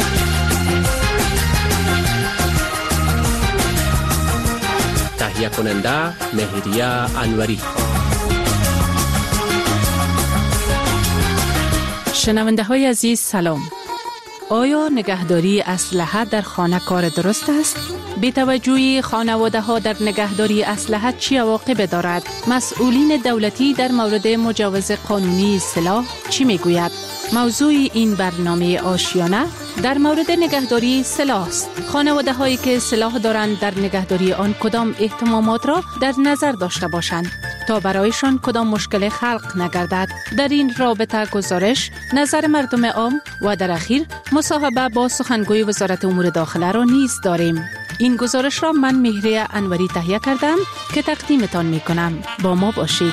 تهیه کننده مهریه انوری. شنونده های عزیز سلام. آیا نگهداری اسلحه در خانه کار درست است؟ بی توجهی خانواده ها در نگهداری اسلحه چی عواقب دارد؟ مسئولین دولتی در مورد مجوز قانونی سلاح چی میگوید؟ موضوع این برنامه آشیانه در مورد نگهداری سلاح است. خانواده هایی که سلاح دارند در نگهداری آن کدام اهتمامات را در نظر داشته باشند تا برایشان کدام مشکل خلق نگردد. در این رابطه گزارش، نظر مردم عام و در اخیر مصاحبه با سخنگوی وزارت امور داخله را نیز داریم. این گزارش را من مهریه انوری تهیه کردم که تقدیمتان می کنم. با ما باشید.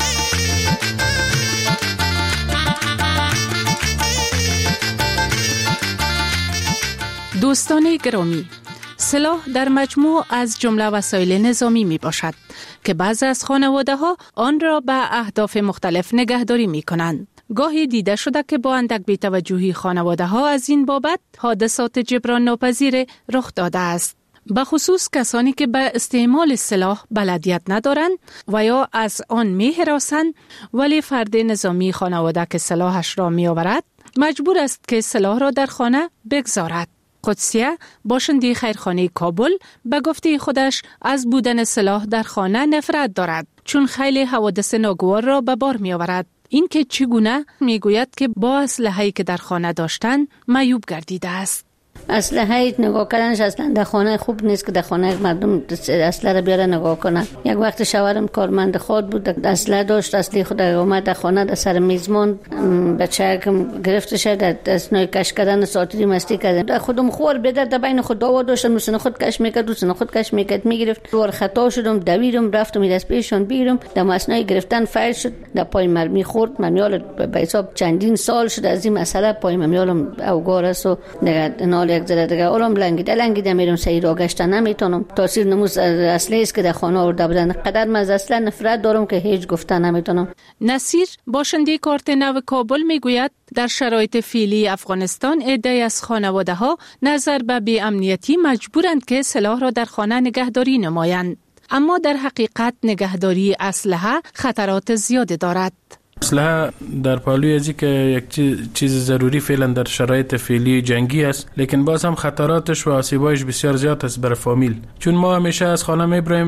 دوستان گرامی، سلاح در مجموع از جمله وسایل نظامی می باشد که بعضی از خانواده ها آن را به اهداف مختلف نگهداری می کنند. گاهی دیده شده که با اندک بی‌توجهی خانواده ها از این بابت حادثات جبران ناپذیر رخ داده است. به خصوص کسانی که به استعمال سلاح بلدیت ندارند و یا از آن می هراسند، ولی فرد نظامی خانواده که سلاحش را می آورد مجبور است که سلاح را در خانه بگذارد. قدسیه، باشنده خیرخانه کابل، به گفته خودش از بودن سلاح در خانه نفرت دارد چون خیلی حوادث ناگوار را به بار می آورد. این که چگونه میگوید که با اسلحه‌ای که در خانه داشتن معیوب گردیده است. اسلحه نگاه کردنش اصلا در خانه خوب نیست که در خانه مردم اسلحه را بیاره نگاه کنن. یک وقت شوهرم کارمند خود بود، اسلحه داشت، اسلحه خود اومد در خانه در سر میزمان بچه گرفته شد در اثنای کش کردن ساعتی مستی کردن. خودم خور بدر در بین خود دعوا داشتم، سن خود کش میکرد، سن خود کش میکرد، میگرفت. ور خطا شدم، دویدم، رفتم دست پیشون بگیرم، در مسنای گرفتن فایل شد، در پای مرمی خورد. ممیال به حساب چندین سال شد از این مسئله پای ممیالم اوگار است و نال یک زده دیگه اولم لنگیده میرم سعی را گشتن نمیتونم. تاثیر نموز اصلی است که در خانه آورده بودن. قدر من از اصلا نفرت دارم که هیچ گفتن نمیتونم. نصیر، باشنده کارت نو کابل، میگوید در شرایط فعلی افغانستان عده‌ای از خانواده ها نظر به بی‌امنیتی مجبورند که سلاح را در خانه نگهداری نمایند، اما در حقیقت نگهداری اسلحه خطرات زیادی دارد. اسلحه در پالوی ازی که یک چیز ضروری فعلا در شرایط فعلی جنگی است، لیکن باز هم خطراتش و آسیبایش بسیار زیاد است برای فامیل. چون ما همیشه از خانه میبریم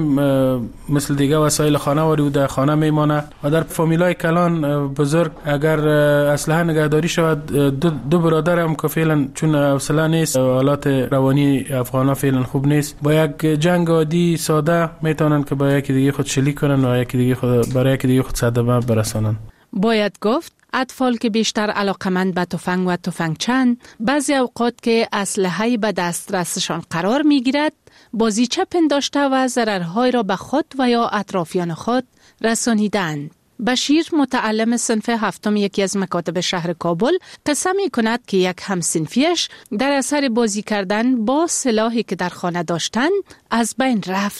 مثل دیگه وسایل خانه و در خانه میمانه و در فامیلای کلان بزرگ اگر اسلحه نگهداری شود، دو برادر هم که فعلا چون حوصله نیست، حالات روانی افغانا فعلا خوب نیست، با یک جنگ عادی ساده میتونن که با یکی دیگه خود شلیک کنن و یکی دیگه خود برای یکی دیگه خود صدمه برسانن. باید گفت اطفال که بیشتر علاقمند به تفنگ و تفنگچند، بعضی اوقات که اسلحه‌ای به دسترسشان قرار می‌گیرد، بازیچه پنداشته و ضررهای را به خود و یا اطرافیان خود رسانیدند. بشیر متعلم صنف هفتم یکی از مکاتب شهر کابل قصه می کند که یک همصنفیش در اثر بازی کردن با سلاحی که در خانه داشتند از بین رفت.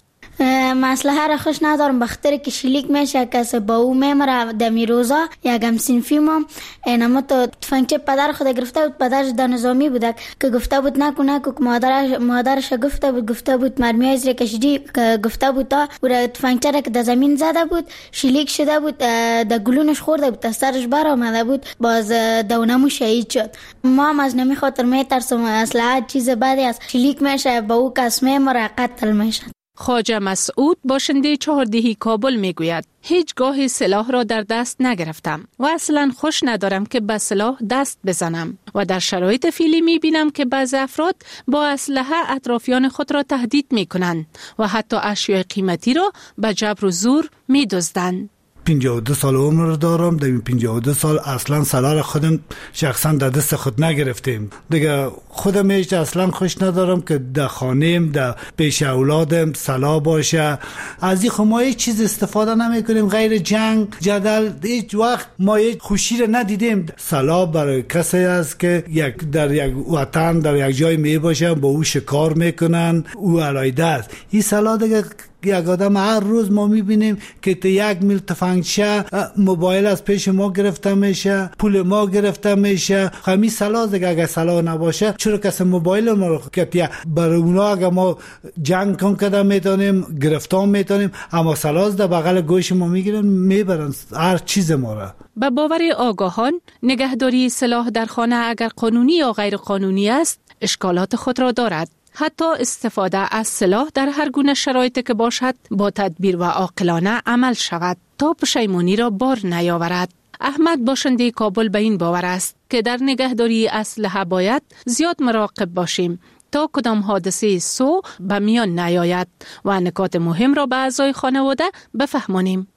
مسئله را خوش ندارم بخاطر که شلیک میشه کسی با او میمره دمی روزا. یک همصنفی ما اینما تو تفنگچه پدر خود گرفته بود، پدرش در نظامی بود که گفته بود نکن که مادرش گفته بود مرمیای زیر کشیدی، گفته بود تا او تفنگچه را که در زمین زده بود شلیک شده بود، در گلونش خورده بود، از سرش بر آمده بود، باز دونمو شهید شد. ما هم از نمی خاطر میترسم اسلحه چیز بدی است، شلیک میشه با او کس میمره قتل میشه. خواجه مسعود باشنده چهاردهی کابل میگوید هیچگاه سلاح را در دست نگرفتم و اصلا خوش ندارم که به سلاح دست بزنم و در شرایط فعلی میبینم که بعضی افراد با اسلحه اطرافیان خود را تهدید میکنند و حتی اشیاء قیمتی را به جبر و زور میدزدند. 52 سال عمر دارم. در این 52 سال اصلا سلاح خودم شخصا در دست خود نگرفتیم. دیگه خودم هیچ اصلا خوش ندارم که در خانه‌ام در پیش اولادم سلاح باشه. از این ما هیچ چیز استفاده نمیکنیم غیر جنگ جدل. هیچ وقت ما هیچ خوشی را ندیدیم. سلاح برای کسی است که در یک وطن در یک جای می باشه با او شکار میکنن، او علایده است. این سلاح دیگه یک آدم هر روز ما میبینیم که تا 1 میل تفنگچه موبایل از پیش ما گرفته میشه، پول ما گرفته میشه. همین سلاح دیگه اگه سلاح نباشه چرا کسی موبایل ما رو که برای اونا اگه ما جنگ کن کده میتونیم گرفتار میتونیم، اما سلاح در بغل گوش ما میگیرن میبرن هر چیز ما را. به باور آگاهان نگهداری سلاح در خانه اگر قانونی یا غیر قانونی است اشکالات خود را دارد. حتی استفاده از سلاح در هر گونه شرایطی که باشد با تدبیر و عاقلانه عمل شود تا پشیمانی را بار نیاورد. احمد باشنده کابل به این باور است که در نگهداری اسلحه باید زیاد مراقب باشیم تا کدام حادثه سو به میان نیاید و نکات مهم را به اعضای خانواده بفهمانیم.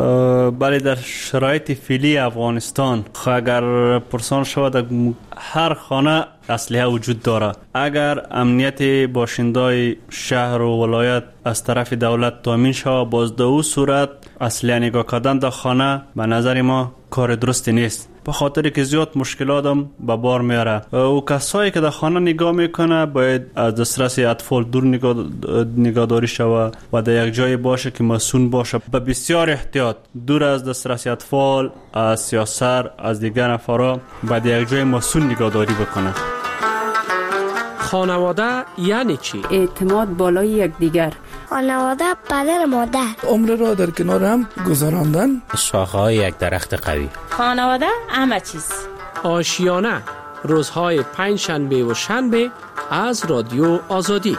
بله، در شرایط فعلی افغانستان اگر پرسان شود هر خانه اسلحه وجود داره. اگر امنیت باشندای شهر و ولایت از طرف دولت تامین شود، باز در او صورت اسلحه نگاه کردن در خانه به نظر ما کار درستی نیست، به خاطر که زیاد مشکلات هم به بار میاره. و کسایی که در خانه نگاه میکنه باید از دسترس اطفال دور نگهداری شود و در یک جای باشه که مسئول باشه. به بسیار احتیاط دور از دسترس اطفال، از سیاسر، از دیگر نفرا باید یک جای مسئول نگهداری بکنه. خانواده یعنی چی؟ اعتماد بالای یکدیگر. خانواده پدر مادر. عمر را در کنار هم گذراندن. شاخه‌های یک درخت قوی. خانواده همه چیز. آشیانه روزهای 5 شنبه و شنبه از رادیو آزادی.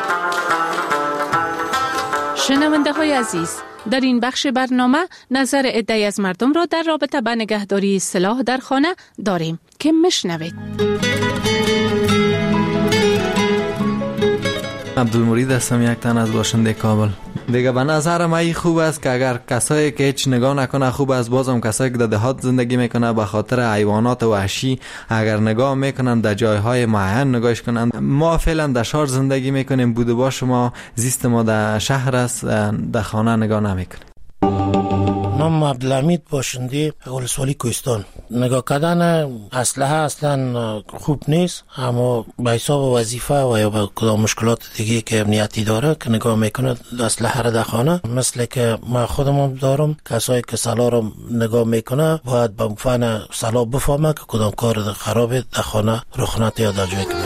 شنونده های عزیز، در این بخش برنامه نظر عده‌ای از مردم را در رابطه با نگهداری سلاح در خانه داریم که میشنوید. عبدالمرید هستم، یک تن از باشنده کابل. دیگه به نظرم ای خوب است که اگر کسایی که هیچ نگاه نکنه خوب است، بازم کسایی که در دهات زندگی میکنه به خاطر حیوانات وحشی اگر نگاه میکنن در جایهای معین نگاهش کنن. ما فعلا در شهر زندگی میکنیم، بوده باش ما زیست ما در شهر است، در خانه نگاه نمیکنیم. نام عبدالحمید باشنده ولسوالی کوهستان. نگاه کردن اسلحه اصلا خوب نیست، اما به حساب وظیفه و یا به کدام مشکلات دیگه که امنیتی داره که نگاه میکنه اسلحه را در خانه، مثل که ما خودم دارم، کسایی که سلاح را نگاه میکنه باید به فن سلاح بفهمه که کدام کار خراب در خانه رخ نده یا در جایی که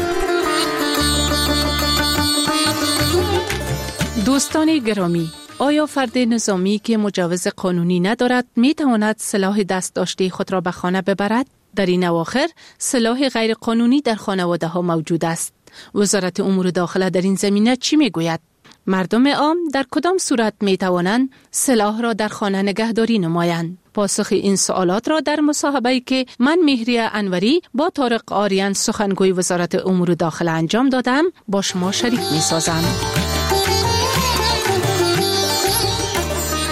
دوستان گرامی، آیا فرد نظامی که مجوز قانونی ندارد می تواند سلاح دست داشته خود را به خانه ببرد؟ در این اواخر سلاح غیر قانونی در خانواده ها موجود است. وزارت امور داخله در این زمینه چی می گوید؟ مردم عام در کدام صورت می توانند سلاح را در خانه نگهداری نمایند؟ پاسخ این سوالات را در مصاحبه‌ای که من مهری انوری با طارق آریان سخنگوی وزارت امور داخله انجام دادم با شما شریک می سازم.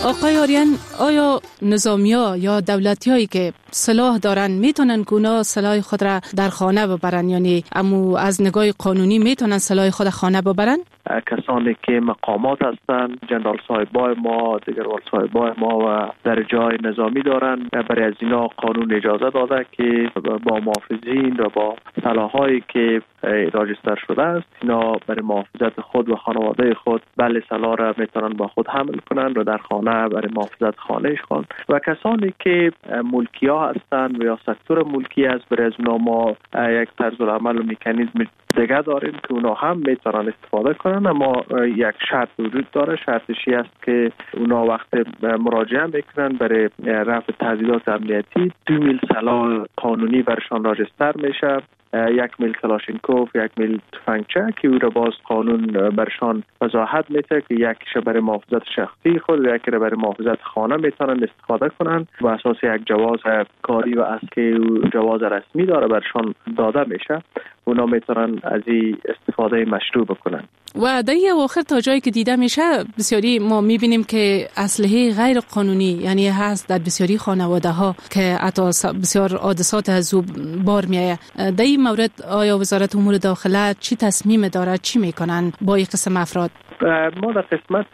آقای آریان، آیا نظامی‌ها یا دولتی‌هایی که سلاح دارن میتونن که سلاح خود را در خانه ببرن، یعنی امو از نگاه قانونی میتونن سلاح خود خانه ببرن؟ کسانی که مقامات هستند، جنرال صاحبای ما، دیگرال صاحبای ما و درجه‌های نظامی دارن، برای از اینا قانون اجازه داده که با محافظین و با سلاحایی که راجستر شده است، اینا برای محافظت خود و خانواده خود بله سلاح را میتونن با خود حمل کنن و در خانه برای محافظت خانهش خون. و کسانی که ملکی ها هستند و یا سکتور ملکی است، برای از اونا ما یک طرز العمل و مکانیزم دیگه داریم که اونا هم میتونن استفاده کنن، اما یک شرط وجود داره. شرطشی است که اونا وقت مراجعه میکنن برای رفع تهدیدات امنیتی 2 میل سلاح قانونی برشان راجستر میشه، 1 میل کلاشینکوف، 1 میل تفنگچه که او را باز قانون برشان وضاحت میده که یکیش برای محافظت شخصی خود و یکی را برای محافظت خانه میتونن استفاده کنن و اساس یک جواز کاری و اصلی و جواز رسمی داره برشان داده میشه. اونا میتونن از این استفاده مشروع بکنن. و در اواخر تا جایی که دیده میشه بسیاری ما میبینیم که اسلحه غیر قانونی یعنی هست در بسیاری خانواده ها که حتی بسیار حادثات از او بار میایه. در این مورد آیا وزارت امور داخله چی تصمیم داره، چی میکنن با این قسم افراد؟ ما در قسمت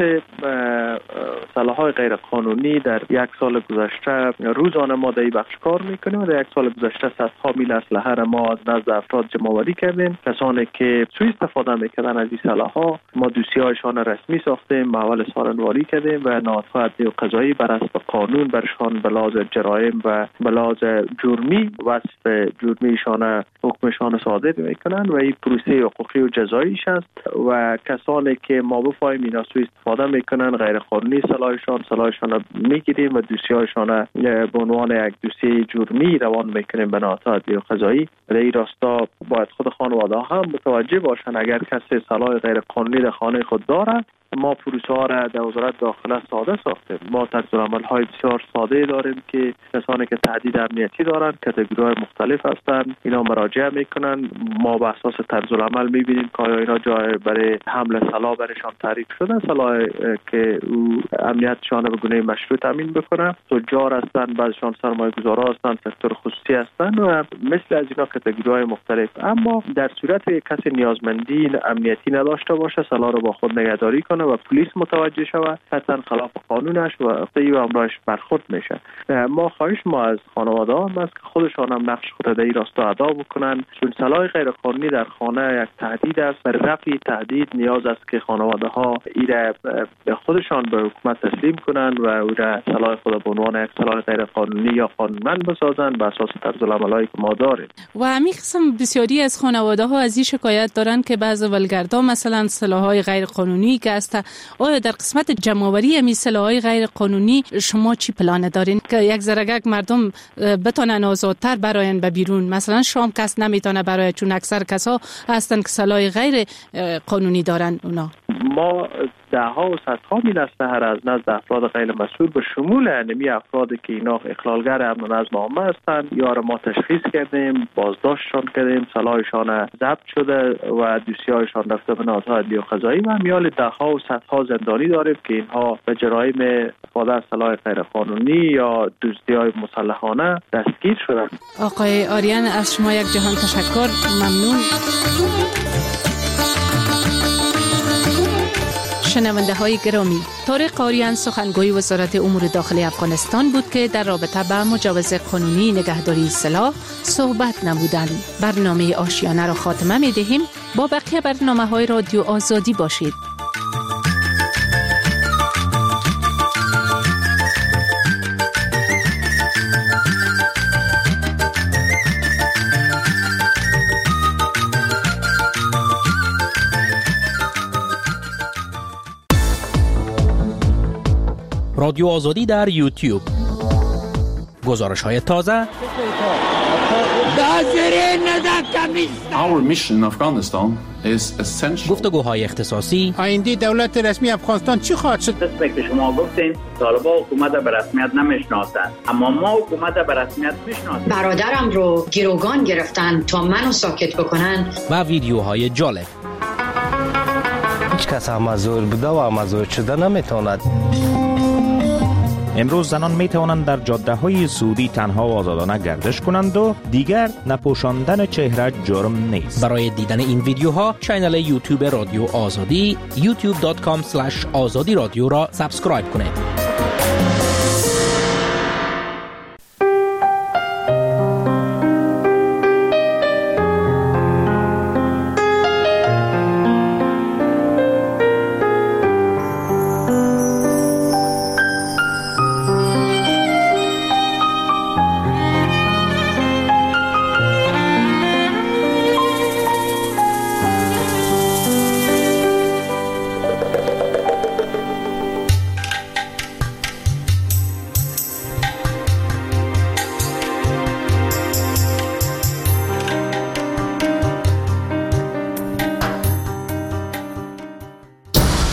سلاح‌های غیر قانونی در 1 سال گذشته روزانه ما در این بخش کار میکنیم و در 1 سال گذشته صدها میل اسلحه را ما از نزد افراد جمع‌آوری کردیم. کسانی که سوء استفاده میکردن از این سلاح‌ها ما دوسیه‌هایشان رسمی ساختیم، محول سارنواری کردیم و نهادهای عدلی و قضایی بر اساس قانون برشان به لحاظ جرایم و به لحاظ جرمی وصف جرمیشان حکمشان صادر میکنن و این پروسه حقوقی و جزاییش است. و کسانی که ما بفهمیم اینا سوء استفاده میکنن غیر قانونی سلاحشان را میگیریم و دوسیه‌هایشان به عنوان یک دوسیه جرمی روان میکنیم به نهادهای عدلی و قضایی. در این راستا باید خود خانواده هم متوجه باشن اگر کسی سلاح غیر قانونی در خانه خود دارد. ما پروسه ها را در وزارت داخله ساده ساختیم. ما طرزالعمل های بسیار ساده داریم که کسانی که تهدید امنیتی دارند، کاتگوری های مختلف هستند، اینا مراجعه میکنن. ما به اساس طرزالعمل میبینیم که اینا جای برای حمل سلاح برشان تعریف شده، سلاح که او امنیتشان به گونه مشروع تامین بکنه. تجار هستند، بعضیشان سرمایه‌گذارا هستند، سکتور خصوصی هستند و مثل از اینا کاتگوری های مختلف. اما در صورت کسی نیازمندی امنیتی نداشته باشه، سلاح رو با خود نگهداری کنه و پلیس متوجه شود، قطعا خلاف قانونش و اقتدی و امرایش برخورد میشه. ما خواهش ما از خانواده هم است که خودشان هم نقش خود در این راستا ادا بکنن، چون سلاح غیر قانونی در خانه یک تهدید است. برای رفع تهدید نیاز است که خانواده ها ایره به خودشان به حکومت تسلیم کنن و او را سلاح خود به عنوان یک سلاح غیر قانونی یا قانونمند بسازن به اساس طرزالعمل‌هایی که ما داریم. و همین قسم بسیاری از خانواده ها از این شکایت دارن که بعضی ولگردا مثلا سلاح‌های غیر قانونی که است. آیا در قسمت جمع‌آوری همین سلاح‌های غیر قانونی شما چی پلان دارین که یک ذره مردم بتونن آزادتر براین به بیرون؟ مثلا شام کس نمیتونه برای، چون اکثر کسا هستن که سلاح غیر قانونی دارن. اونا ما دهها و صدها میل اسلحه از نزد افراد غیر مسئول به شمول انمی افرادی که اینا اخلالگر امن و نظم عامه هستند یا را ما تشخیص کردیم، بازداشتشان کردیم، سلاحشان ضبط شده و دوسیه‌هایشان رفته به نهادهای عدلی و قضایی و میال دهها و صدها زندانی داریم که اینها به جرایم استفاده از سلاح غیر قانونی یا دزدی‌های مسلحانه دستگیر شدند. آقای آریان از شما یک جهان تشکر، ممنون. شنونده های گرامی، طارق آریان سخنگوی وزارت امور داخلی افغانستان بود که در رابطه با مجوز قانونی نگهداری سلاح صحبت نمودند. برنامه آشیانه را خاتمه می دهیم. با بقیه برنامه های رادیو آزادی باشید. رادیو آزادی در یوتیوب. گزارش‌های تازه. Our mission in Afghanistan is essential. گفتگوهای اختصاصی. آینده دولت رسمی افغانستان چی خواهد شد؟ قسمی که شما گفتین طالبان حکومت به رسمیت نمیشناسند، اما ما حکومت به رسمیت میشناسیم. برادرم رو گروگان گرفتن تا منو ساکت بکنن. و ویدیوهای جالب. هیچ کس هم زور بوده و هم زور شده نمیتواند. امروز زنان می توانند در جاده های سعودی تنها و آزادانه گردش کنند و دیگر نپوشاندن چهره جرم نیست. برای دیدن این ویدیوها کانال یوتیوب رادیو آزادی youtube.com/azadi radio را سابسکرایب کنید.